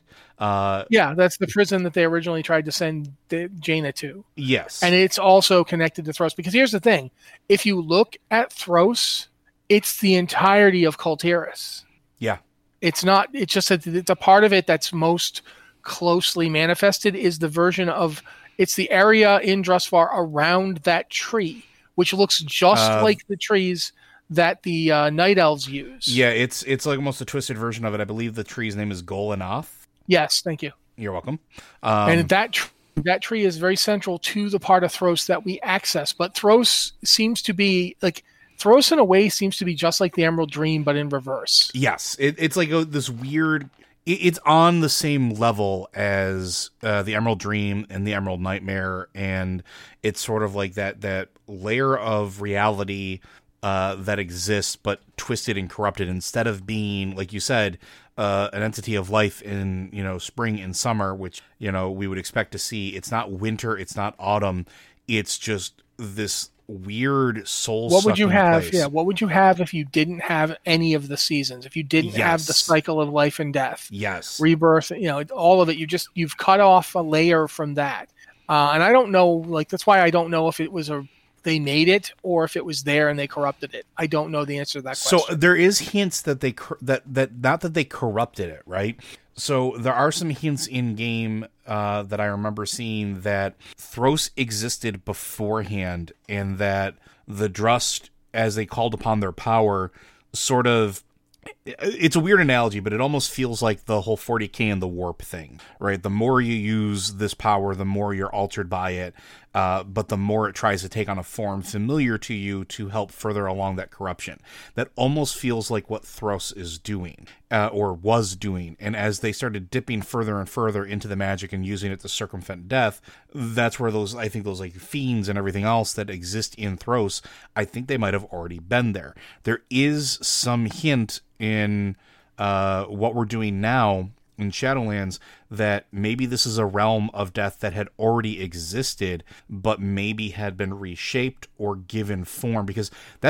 That's the prison that they originally tried to send Jaina to. Yes. And it's also connected to Thros. Because here's the thing. If you look at Thros, it's the entirety of Kul Tiras. Yeah. It's not, it's just that it's a part of it that's most closely manifested is the version of, it's the area in Drustvar around that tree, which looks just like the trees that the Night Elves use. Yeah, it's like almost a twisted version of it. I believe the tree's name is Golanoth. Yes, thank you. You're welcome. And that tree is very central to the part of Thros that we access. But Thros seems to be like Thros in a way seems to be just like the Emerald Dream, but in reverse. Yes, it's like this weird. It's on the same level as the Emerald Dream and the Emerald Nightmare, and it's sort of like that layer of reality that exists, but twisted and corrupted. Instead of being, like you said, an entity of life in, you know, spring and summer, which, you know, we would expect to see. It's not winter. It's not autumn. It's just this weird soul. What would you have? Place. Yeah. What would you have if you didn't have any of the seasons? If you didn't have the cycle of life and death, rebirth, you know, all of it, you've cut off a layer from that. And I don't know, like, that's why I don't know if it was they made it or if it was there and they corrupted it. I don't know the answer to that question. So there is hints that they that not that they corrupted it, right? So there are some hints in game that I remember seeing that Thros existed beforehand, and that the Drust, as they called upon their power, sort of. It's a weird analogy, but it almost feels like the whole 40k and the warp thing, right? The more you use this power, the more you're altered by it, but the more it tries to take on a form familiar to you to help further along that corruption. That almost feels like what Thros is doing, or was doing. And as they started dipping further and further into the magic and using it to circumvent death, that's where those like fiends and everything else that exist in Thros, I think they might have already been there. There is some hint in what we're doing now in Shadowlands that maybe this is a realm of death that had already existed, but maybe had been reshaped or given form. Because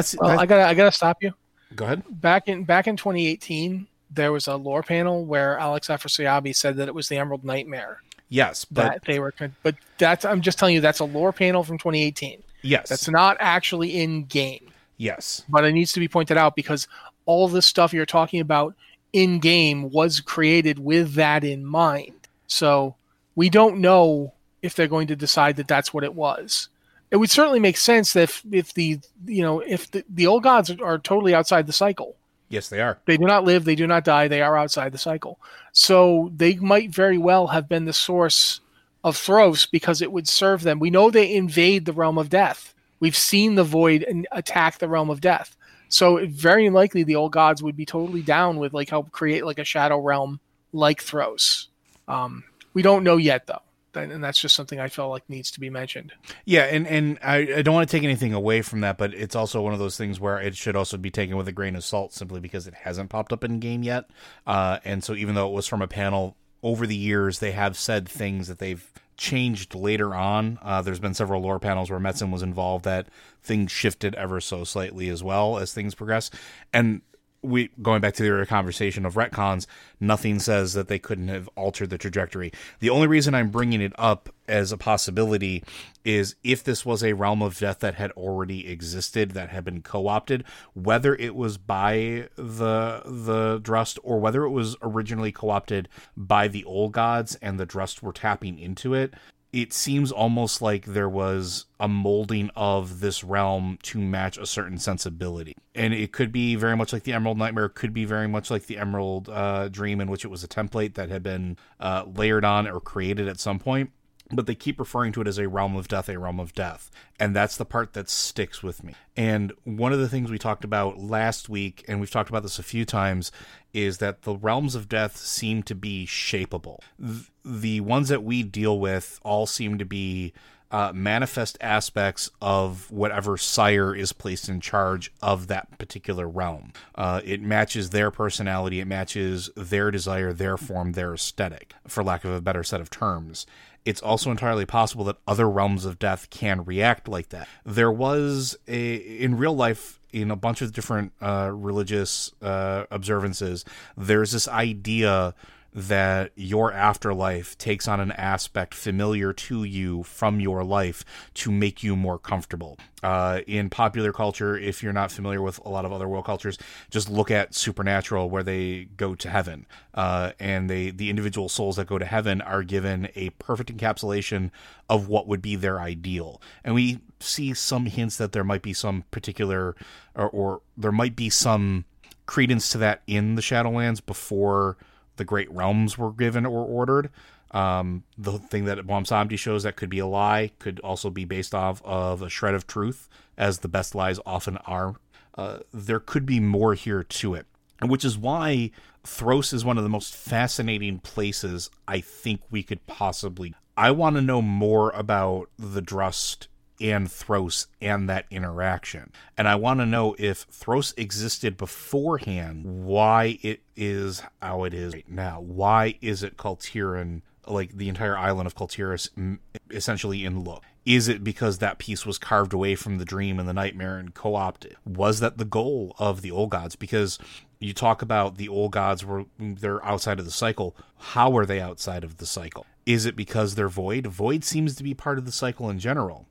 I gotta stop you. Go ahead. Back in 2018, there was a lore panel where Alex Afrasiabi said that it was the Emerald Nightmare. Yes, but I'm just telling you that's a lore panel from 2018. Yes, that's not actually in game. Yes, but it needs to be pointed out because all this stuff you're talking about in game was created with that in mind. So we don't know if they're going to decide that that's what it was. It would certainly make sense that if the old gods are totally outside the cycle. Yes, they are. They do not live. They do not die. They are outside the cycle. So they might very well have been the source of Thros because it would serve them. We know they invade the realm of death. We've seen the Void attack the realm of death. So very likely the old gods would be totally down with like help create like a shadow realm like Thros. We don't know yet though. And that's just something I felt like needs to be mentioned. Yeah, and I don't want to take anything away from that, but it's also one of those things where it should also be taken with a grain of salt simply because it hasn't popped up in game yet. And so even though it was from a panel, over the years they have said things that they've changed later on. There's been several lore panels where Metzen was involved that things shifted ever so slightly as well as things progress. And going back to the earlier conversation of retcons, nothing says that they couldn't have altered the trajectory. The only reason I'm bringing it up as a possibility is if this was a realm of death that had already existed, that had been co-opted, whether it was by the Drust or whether it was originally co-opted by the old gods and the Drust were tapping into it. It seems almost like there was a molding of this realm to match a certain sensibility. And it could be very much like the Emerald Nightmare, could be very much like the Emerald Dream, in which it was a template that had been layered on or created at some point. But they keep referring to it as a realm of death, a realm of death. And that's the part that sticks with me. And one of the things we talked about last week, and we've talked about this a few times, is that the realms of death seem to be shapeable. The ones that we deal with all seem to be manifest aspects of whatever sire is placed in charge of that particular realm. It matches their personality, it matches their desire, their form, their aesthetic, for lack of a better set of terms. It's also entirely possible that other realms of death can react like that. There was in real life, in a bunch of different religious observances, there's this idea that your afterlife takes on an aspect familiar to you from your life to make you more comfortable. In popular culture, if you're not familiar with a lot of other world cultures, just look at Supernatural, where they go to heaven. And the individual souls that go to heaven are given a perfect encapsulation of what would be their ideal. And we see some hints that there might be some particular, or there might be some credence to that in the Shadowlands before the Great Realms were given or ordered. The thing that Bwonsamdi shows that could be a lie could also be based off of a shred of truth, as the best lies often are. There could be more here to it, which is why Thros is one of the most fascinating places I think we could possibly. I want to know more about the Drust and Thros and that interaction. And I want to know if Thros existed beforehand, why it is how it is right now. Why is it Kul Tiran, like the entire island of Kul Tiran, essentially in look? Is it because that piece was carved away from the dream and the nightmare and co-opted? Was that the goal of the old gods? Because you talk about the old gods, they're outside of the cycle. How are they outside of the cycle? Is it because they're void? Void seems to be part of the cycle in general.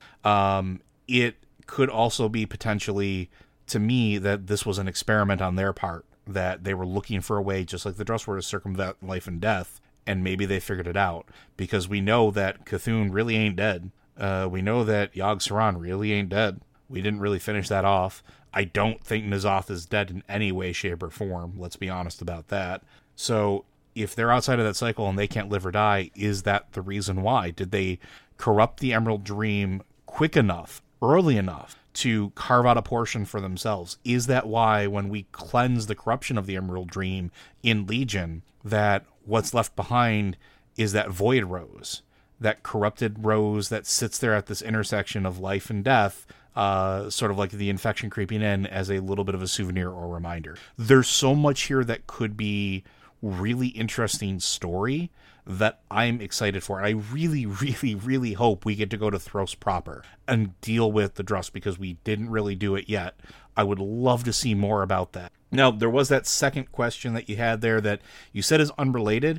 It could also be potentially, to me, that this was an experiment on their part, that they were looking for a way, just like the Drust were, to circumvent life and death, and maybe they figured it out. Because we know that Cthulhu really ain't dead. We know that Yogg-Saron really ain't dead. We didn't really finish that off. I don't think N'Zoth is dead in any way, shape, or form. Let's be honest about that. So if they're outside of that cycle and they can't live or die, is that the reason why? Did they corrupt the Emerald Dream quick enough, early enough, to carve out a portion for themselves? Is that why when we cleanse the corruption of the Emerald Dream in Legion, that what's left behind is that void rose, that corrupted rose that sits there at this intersection of life and death, sort of like the infection creeping in as a little bit of a souvenir or reminder? There's so much here that could be really interesting story that I'm excited for. And I really, really, really hope we get to go to Thros proper and deal with the Drust, because we didn't really do it yet. I would love to see more about that. Now, there was that second question that you had there that you said is unrelated,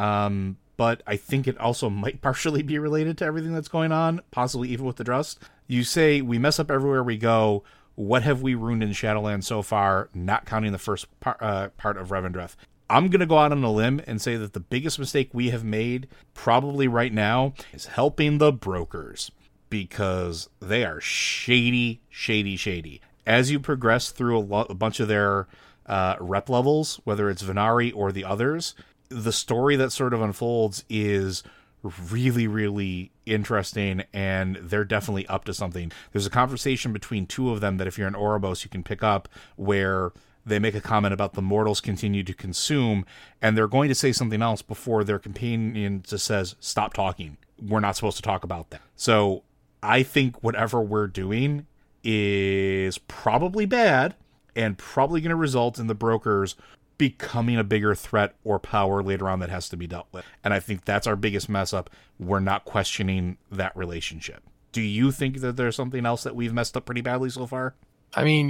but I think it also might partially be related to everything that's going on, possibly even with the Drust. You say, we mess up everywhere we go. What have we ruined in Shadowlands so far, not counting the first part of Revendreth? I'm going to go out on a limb and say that the biggest mistake we have made probably right now is helping the brokers, because they are shady, shady, shady. As you progress through a bunch of their rep levels, whether it's Venari or the others, the story that sort of unfolds is really, really interesting, and they're definitely up to something. There's a conversation between two of them that if you're in Ouroboros, you can pick up, where they make a comment about the mortals continue to consume, and they're going to say something else before their companion just says, stop talking. We're not supposed to talk about that. So I think whatever we're doing is probably bad and probably going to result in the brokers becoming a bigger threat or power later on that has to be dealt with. And I think that's our biggest mess up. We're not questioning that relationship. Do you think that there's something else that we've messed up pretty badly so far? I mean,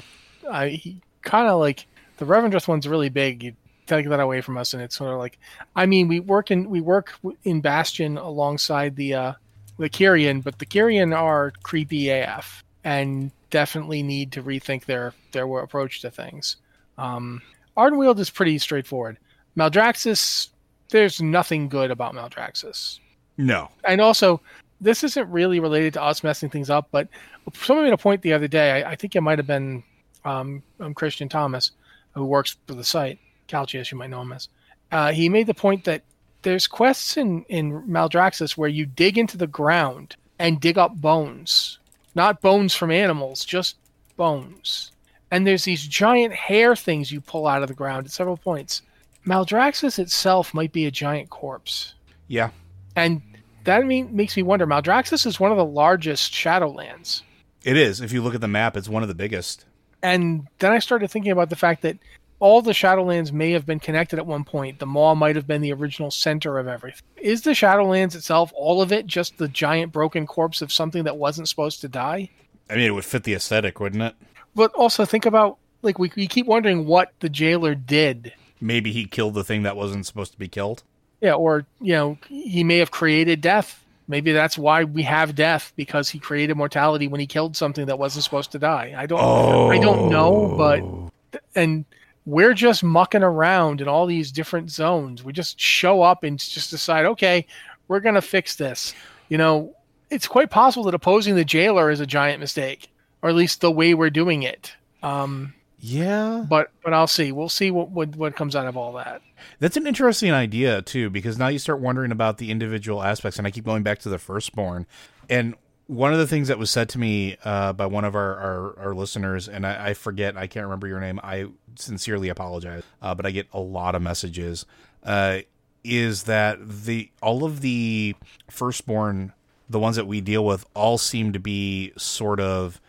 he kind of like the Revendreth one's really big. You take that away from us, and it's sort of like, I mean, we work in Bastion alongside the Kyrian, but the Kyrian are creepy AF and definitely need to rethink their approach to things. Ardenweald is pretty straightforward. Maldraxxus, there's nothing good about Maldraxxus. No. And also, this isn't really related to us messing things up, but someone made a point the other day. I think it might have been Christian Thomas, who works for the site, Calcius, you might know him as. He made the point that there's quests in Maldraxxus where you dig into the ground and dig up bones. Not bones from animals, just bones. And there's these giant hair things you pull out of the ground at several points. Maldraxxus itself might be a giant corpse. Yeah. And that makes me wonder, Maldraxxus is one of the largest Shadowlands. It is. If you look at the map, it's one of the biggest. And then I started thinking about the fact that all the Shadowlands may have been connected at one point. The Maw might have been the original center of everything. Is the Shadowlands itself, all of it, just the giant broken corpse of something that wasn't supposed to die? I mean, it would fit the aesthetic, wouldn't it? But also think about, like, we keep wondering what the jailer did. Maybe he killed the thing that wasn't supposed to be killed. Yeah, or, he may have created death. Maybe that's why we have death, because he created mortality when he killed something that wasn't supposed to die. I don't know, but... And we're just mucking around in all these different zones. We just show up and just decide, okay, we're going to fix this. It's quite possible that opposing the jailer is a giant mistake. Or at least the way we're doing it. Yeah. But I'll see. We'll see what comes out of all that. That's an interesting idea, too, because now you start wondering about the individual aspects, and I keep going back to the Firstborn. And one of the things that was said to me by one of our listeners, and I forget, I can't remember your name, I sincerely apologize, but I get a lot of messages, is that all of the Firstborn, the ones that we deal with, all seem to be sort of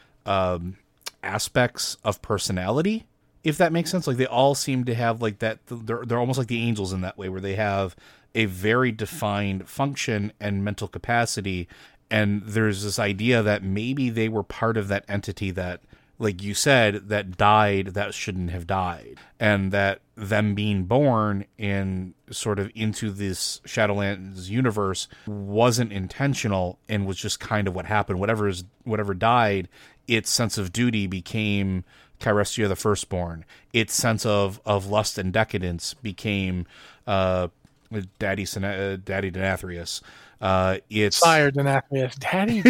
aspects of personality, if that makes sense. Like, they all seem to have like that. They're almost like the angels in that way, where they have a very defined function and mental capacity. And there's this idea that maybe they were part of that entity that, like you said, that died, that shouldn't have died. And that them being born in sort of into this Shadowlands universe wasn't intentional and was just kind of what happened. Whatever died, its sense of duty became Kyrestia the Firstborn. Its sense of lust and decadence became Daddy Denathrius. It's Sire Denathrius. Daddy.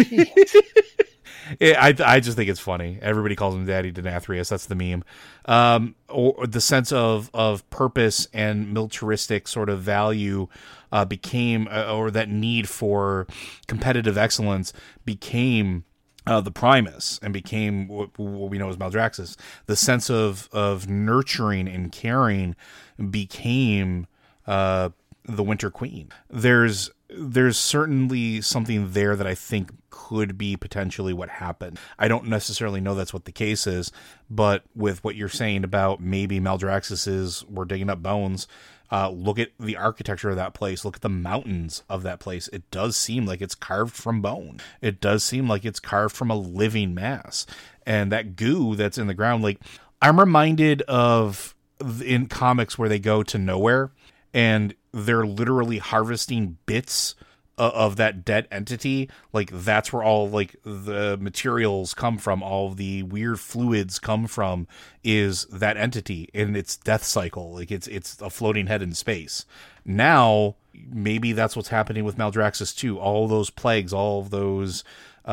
I just think it's funny. Everybody calls him Daddy Denathrius. That's the meme. Or the sense of purpose and militaristic sort of value became, or that need for competitive excellence became the Primus, and became what we know as Maldraxxus. The sense of nurturing and caring became the Winter Queen. There's certainly something there that I think could be potentially what happened. I don't necessarily know that's what the case is, but with what you're saying about maybe Maldraxxus we're digging up bones, look at the architecture of that place. Look at the mountains of that place. It does seem like it's carved from bone. It does seem like it's carved from a living mass. And that goo that's in the ground, like, I'm reminded of in comics where they go to nowhere and they're literally harvesting bits of that dead entity. Like, that's where all like the materials come from, all the weird fluids come from, is that entity in its death cycle. Like, it's a floating head in space. Now maybe that's what's happening with Maldraxxus too. All those plagues, all of those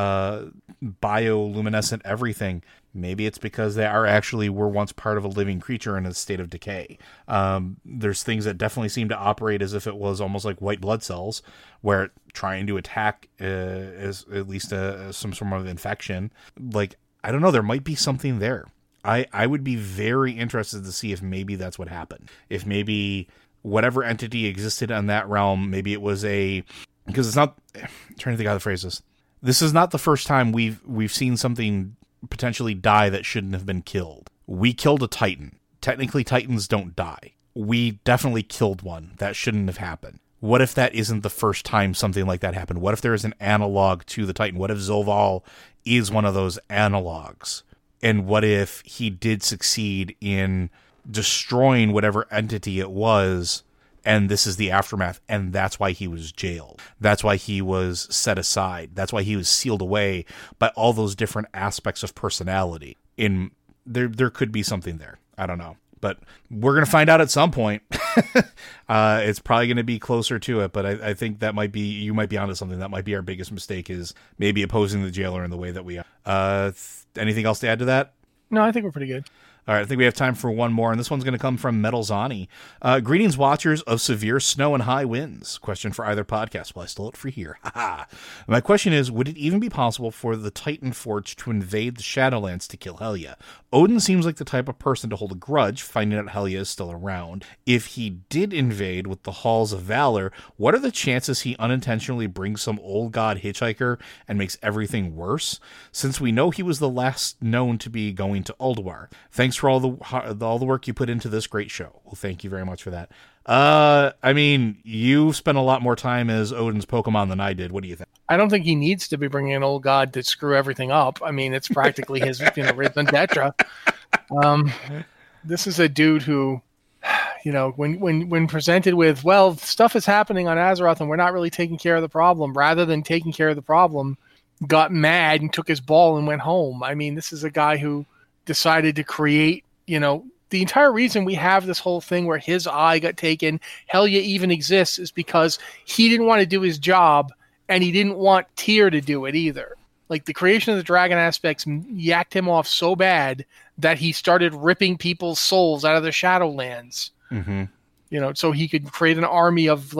bioluminescent everything. Maybe it's because they were once part of a living creature in a state of decay. There's things that definitely seem to operate as if it was almost like white blood cells, where trying to attack is at least some sort of infection. Like, I don't know, there might be something there. I would be very interested to see if maybe that's what happened. If maybe whatever entity existed on that realm, maybe it was because it's not, I'm trying to think how to phrase this. This is not the first time we've seen something potentially die that shouldn't have been killed. We killed a Titan. Technically, Titans don't die. We definitely killed one. That shouldn't have happened. What if that isn't the first time something like that happened? What if there is an analog to the Titan? What if Zoval is one of those analogs? And what if he did succeed in destroying whatever entity it was, and this is the aftermath, and that's why he was jailed. That's why he was set aside. That's why he was sealed away by all those different aspects of personality. There could be something there. I don't know. But we're going to find out at some point. It's probably going to be closer to it, but I think you might be onto something. That might be our biggest mistake, is maybe opposing the jailer in the way that we are. Anything else to add to that? No, I think we're pretty good. All right, I think we have time for one more, and this one's going to come from Metalzani. Greetings, watchers of severe snow and high winds. Question for either podcast. Well, I stole it for here. My question is, would it even be possible for the Titan Forge to invade the Shadowlands to kill Helya? Odin seems like the type of person to hold a grudge, finding out Helya is still around. If he did invade with the Halls of Valor, what are the chances he unintentionally brings some old god hitchhiker and makes everything worse? Since we know he was the last known to be going to Ulduar. Thanks for all the work you put into this great show. Well, thank you very much for that. I mean, you spent a lot more time as Odin's Pokemon than I did. What do you think? I don't think he needs to be bringing an old god to screw everything up. I mean, it's practically his Raison d'etre. This is a dude who, when presented with, well, stuff is happening on Azeroth and we're not really taking care of the problem, rather than taking care of the problem, got mad and took his ball and went home. I mean, this is a guy who decided to create, the entire reason we have this whole thing where his eye got taken, Helya even exists, is because he didn't want to do his job and he didn't want Tyr to do it either. Like, the creation of the dragon aspects yacked him off so bad that he started ripping people's souls out of the Shadowlands. Mm-hmm. So he could create an army of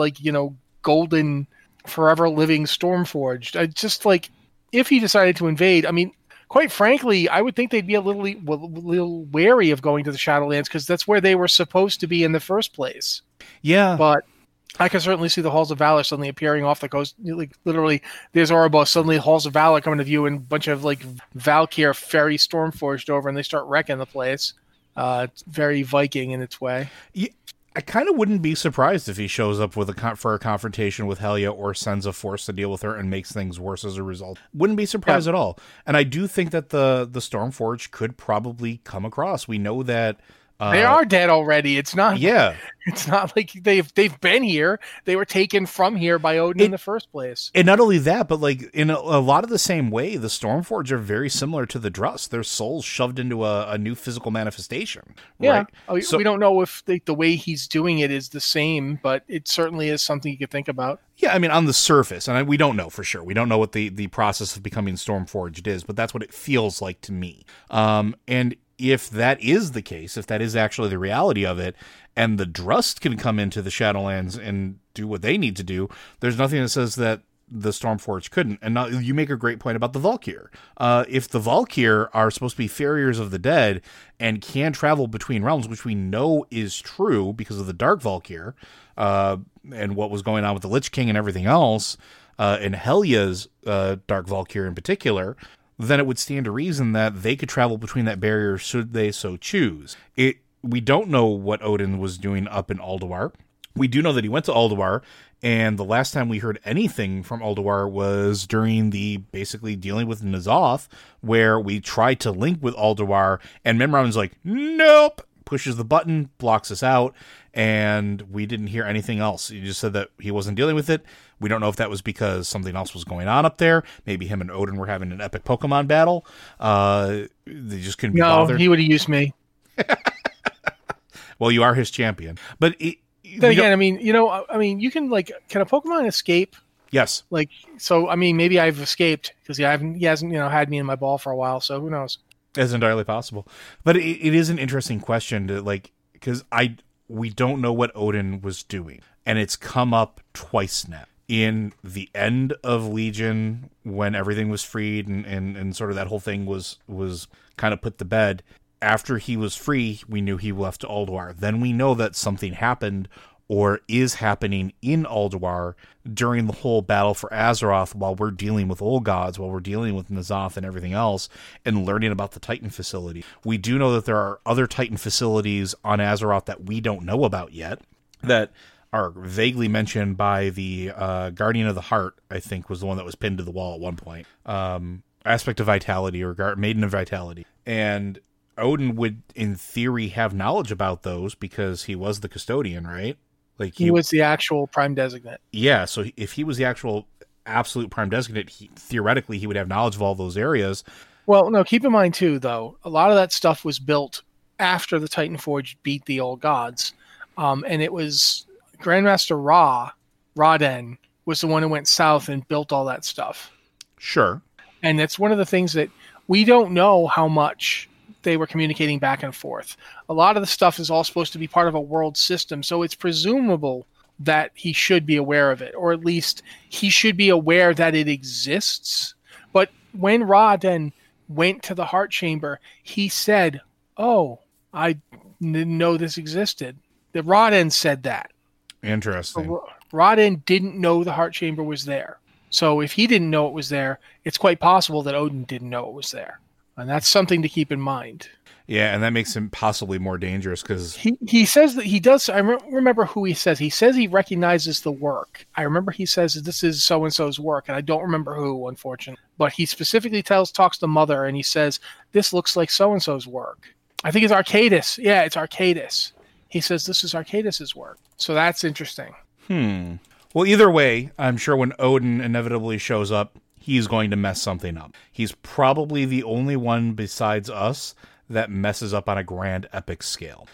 golden, forever living Stormforged. Just like, if he decided to invade, I mean, quite frankly, I would think they'd be a little wary of going to the Shadowlands, because that's where they were supposed to be in the first place. Yeah. But I can certainly see the Halls of Valor suddenly appearing off the coast. Like, literally, there's Oribos, suddenly Halls of Valor coming to view, and a bunch of Valkyr ferry Stormforged over, and they start wrecking the place. It's very Viking in its way. Yeah. I kind of wouldn't be surprised if he shows up with for a confrontation with Helya, or sends a force to deal with her and makes things worse as a result. Wouldn't be surprised at all. And I do think that the Stormforge could probably come across. We know that they are dead already. It's not. Yeah. It's not like they've been here. They were taken from here by Odin in the first place. And not only that, but in a lot of the same way, the Stormforge are very similar to the Druss. Their souls shoved into a new physical manifestation. Yeah. Right? We don't know if the way he's doing it is the same, but it certainly is something you could think about. Yeah, I mean, on the surface, and we don't know for sure. We don't know what the process of becoming Stormforged is, but that's what it feels like to me. And if that is the case, if that is actually the reality of it, and the Druss can come into the Shadowlands and do what they need to do, there's nothing that says that the Stormforge couldn't. And now you make a great point about the Valkyr. If the Valkyr are supposed to be farriers of the dead and can travel between realms, which we know is true because of the Dark Valkyr, and what was going on with the Lich King and everything else, and Helya's Dark Valkyr in particular, then it would stand to reason that they could travel between that barrier should they so choose. We don't know what Odin was doing up in Ulduar. We do know that he went to Ulduar, and the last time we heard anything from Ulduar was during the basically dealing with N'Zoth, where we tried to link with Ulduar, and Mimran's like, nope, pushes the button, blocks us out, and we didn't hear anything else. He just said that he wasn't dealing with it. We don't know if that was because something else was going on up there. Maybe him and Odin were having an epic Pokemon battle. They just couldn't be bothered. No, he would have used me. Well, you are his champion. But Then again, I mean, you can can a Pokemon escape? Yes. So I mean, maybe I've escaped because he hasn't had me in my ball for a while. So who knows? It's entirely possible, but it is an interesting question to because we don't know what Odin was doing, and it's come up twice now. In the end of Legion, when everything was freed and sort of that whole thing was kind of put to bed, after he was free, we knew he left Ulduar. Then we know that something happened or is happening in Ulduar during the whole battle for Azeroth while we're dealing with old gods, while we're dealing with N'Zoth and everything else, and learning about the Titan facility. We do know that there are other Titan facilities on Azeroth that we don't know about yet, that are vaguely mentioned by the Guardian of the Heart, I think was the one that was pinned to the wall at one point. Aspect of Vitality or Maiden of Vitality. And Odin would, in theory, have knowledge about those because he was the custodian, right? He was the actual Prime Designate. Yeah, so if he was the actual absolute Prime Designate, theoretically he would have knowledge of all those areas. Well, no, keep in mind, too, though, a lot of that stuff was built after the Titan Forge beat the old gods. And it was Grandmaster Raden, was the one who went south and built all that stuff. Sure. And that's one of the things that we don't know how much they were communicating back and forth. A lot of the stuff is all supposed to be part of a world system, so it's presumable that he should be aware of it, or at least he should be aware that it exists. But when Raden went to the Heart Chamber, he said, "Oh, I didn't know this existed." The Raden said that. Interesting. Raden didn't know the Heart Chamber was there. So if he didn't know it was there, it's quite possible that Odin didn't know it was there. And that's something to keep in mind. Yeah, and that makes him possibly more dangerous because he says that he does. I remember who he says. He says he recognizes the work. I remember he says that this is so-and-so's work, and I don't remember who, unfortunately. But he specifically talks to Mother, and he says, this looks like so-and-so's work. I think it's Arcadis. Yeah, it's Arcadis. He says this is Arcadis' work. So that's interesting. Well, either way, I'm sure when Odin inevitably shows up, he's going to mess something up. He's probably the only one besides us that messes up on a grand epic scale.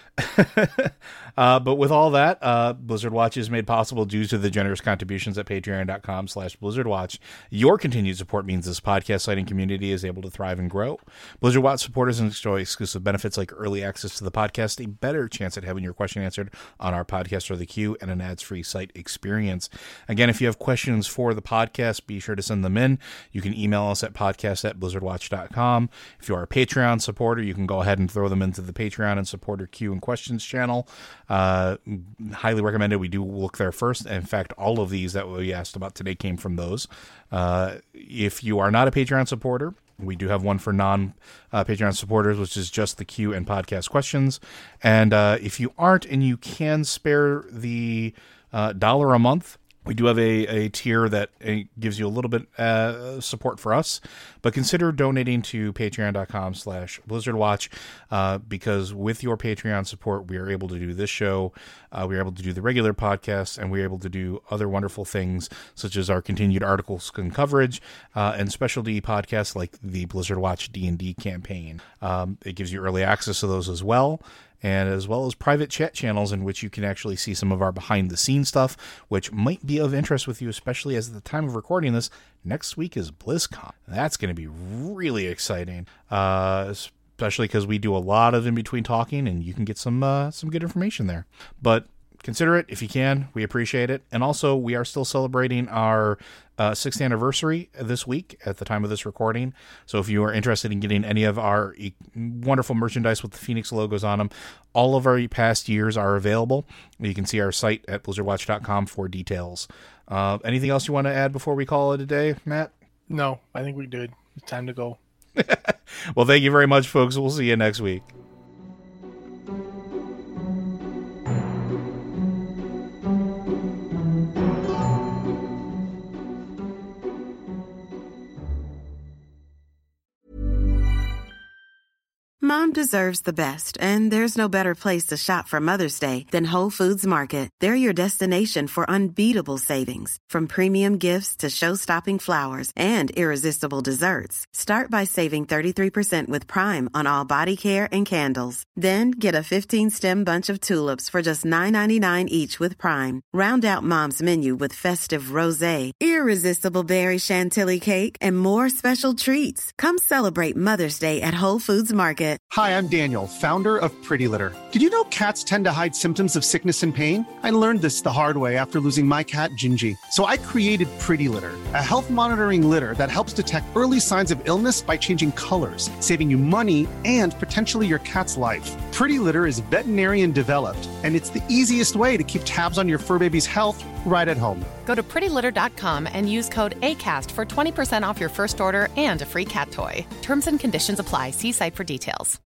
But with all that, Blizzard Watch is made possible due to the generous contributions at patreon.com/BlizzardWatch. Your continued support means this podcast site and community is able to thrive and grow. Blizzard Watch supporters enjoy exclusive benefits like early access to the podcast, a better chance at having your question answered on our podcast or the queue, and an ads-free site experience. Again, if you have questions for the podcast, be sure to send them in. You can email us at podcast@blizzardwatch.com. If you are a Patreon supporter, you can go ahead and throw them into the Patreon and supporter queue and questions channel. Highly recommended. We do look there first. In fact, all of these that we asked about today came from those. If you are not a Patreon supporter, we do have one for non-Patreon supporters, which is just the queue and podcast questions. And if you aren't and you can spare the $1 a month, we do have a tier that gives you a little bit support for us, but consider donating to patreon.com/BlizzardWatch because with your Patreon support, we are able to do this show, we are able to do the regular podcast, and we're able to do other wonderful things such as our continued articles and coverage and specialty podcasts like the Blizzard Watch D&D campaign. It gives you early access to those as well as private chat channels in which you can actually see some of our behind-the-scenes stuff, which might be of interest with you, especially as at the time of recording this, next week is BlizzCon. That's going to be really exciting, especially because we do a lot of in-between talking, and you can get some good information there. But consider it if you can. We appreciate it. And also, we are still celebrating our 6th anniversary this week at the time of this recording. So if you are interested in getting any of our wonderful merchandise with the Phoenix logos on them, all of our past years are available. You can see our site at blizzardwatch.com for details. Anything else you want to add before we call it a day, Matt? No, I think we did. It's time to go. Well, thank you very much, folks. We'll see you next week. Mom Mom deserves the best, and there's no better place to shop for Mother's Day than Whole Foods Market. They're your destination for unbeatable savings, from premium gifts to show-stopping flowers and irresistible desserts. Start by saving 33% with Prime on all body care and candles. Then get a 15-stem bunch of tulips for just $9.99 each with Prime. Round out Mom's menu with festive rosé, irresistible berry chantilly cake, and more special treats. Come celebrate Mother's Day at Whole Foods Market. Hi, I'm Daniel, founder of Pretty Litter. Did you know cats tend to hide symptoms of sickness and pain? I learned this the hard way after losing my cat, Gingy. So I created Pretty Litter, a health monitoring litter that helps detect early signs of illness by changing colors, saving you money and potentially your cat's life. Pretty Litter is veterinarian developed, and it's the easiest way to keep tabs on your fur baby's health right at home. Go to prettylitter.com and use code ACAST for 20% off your first order and a free cat toy. Terms and conditions apply. See site for details.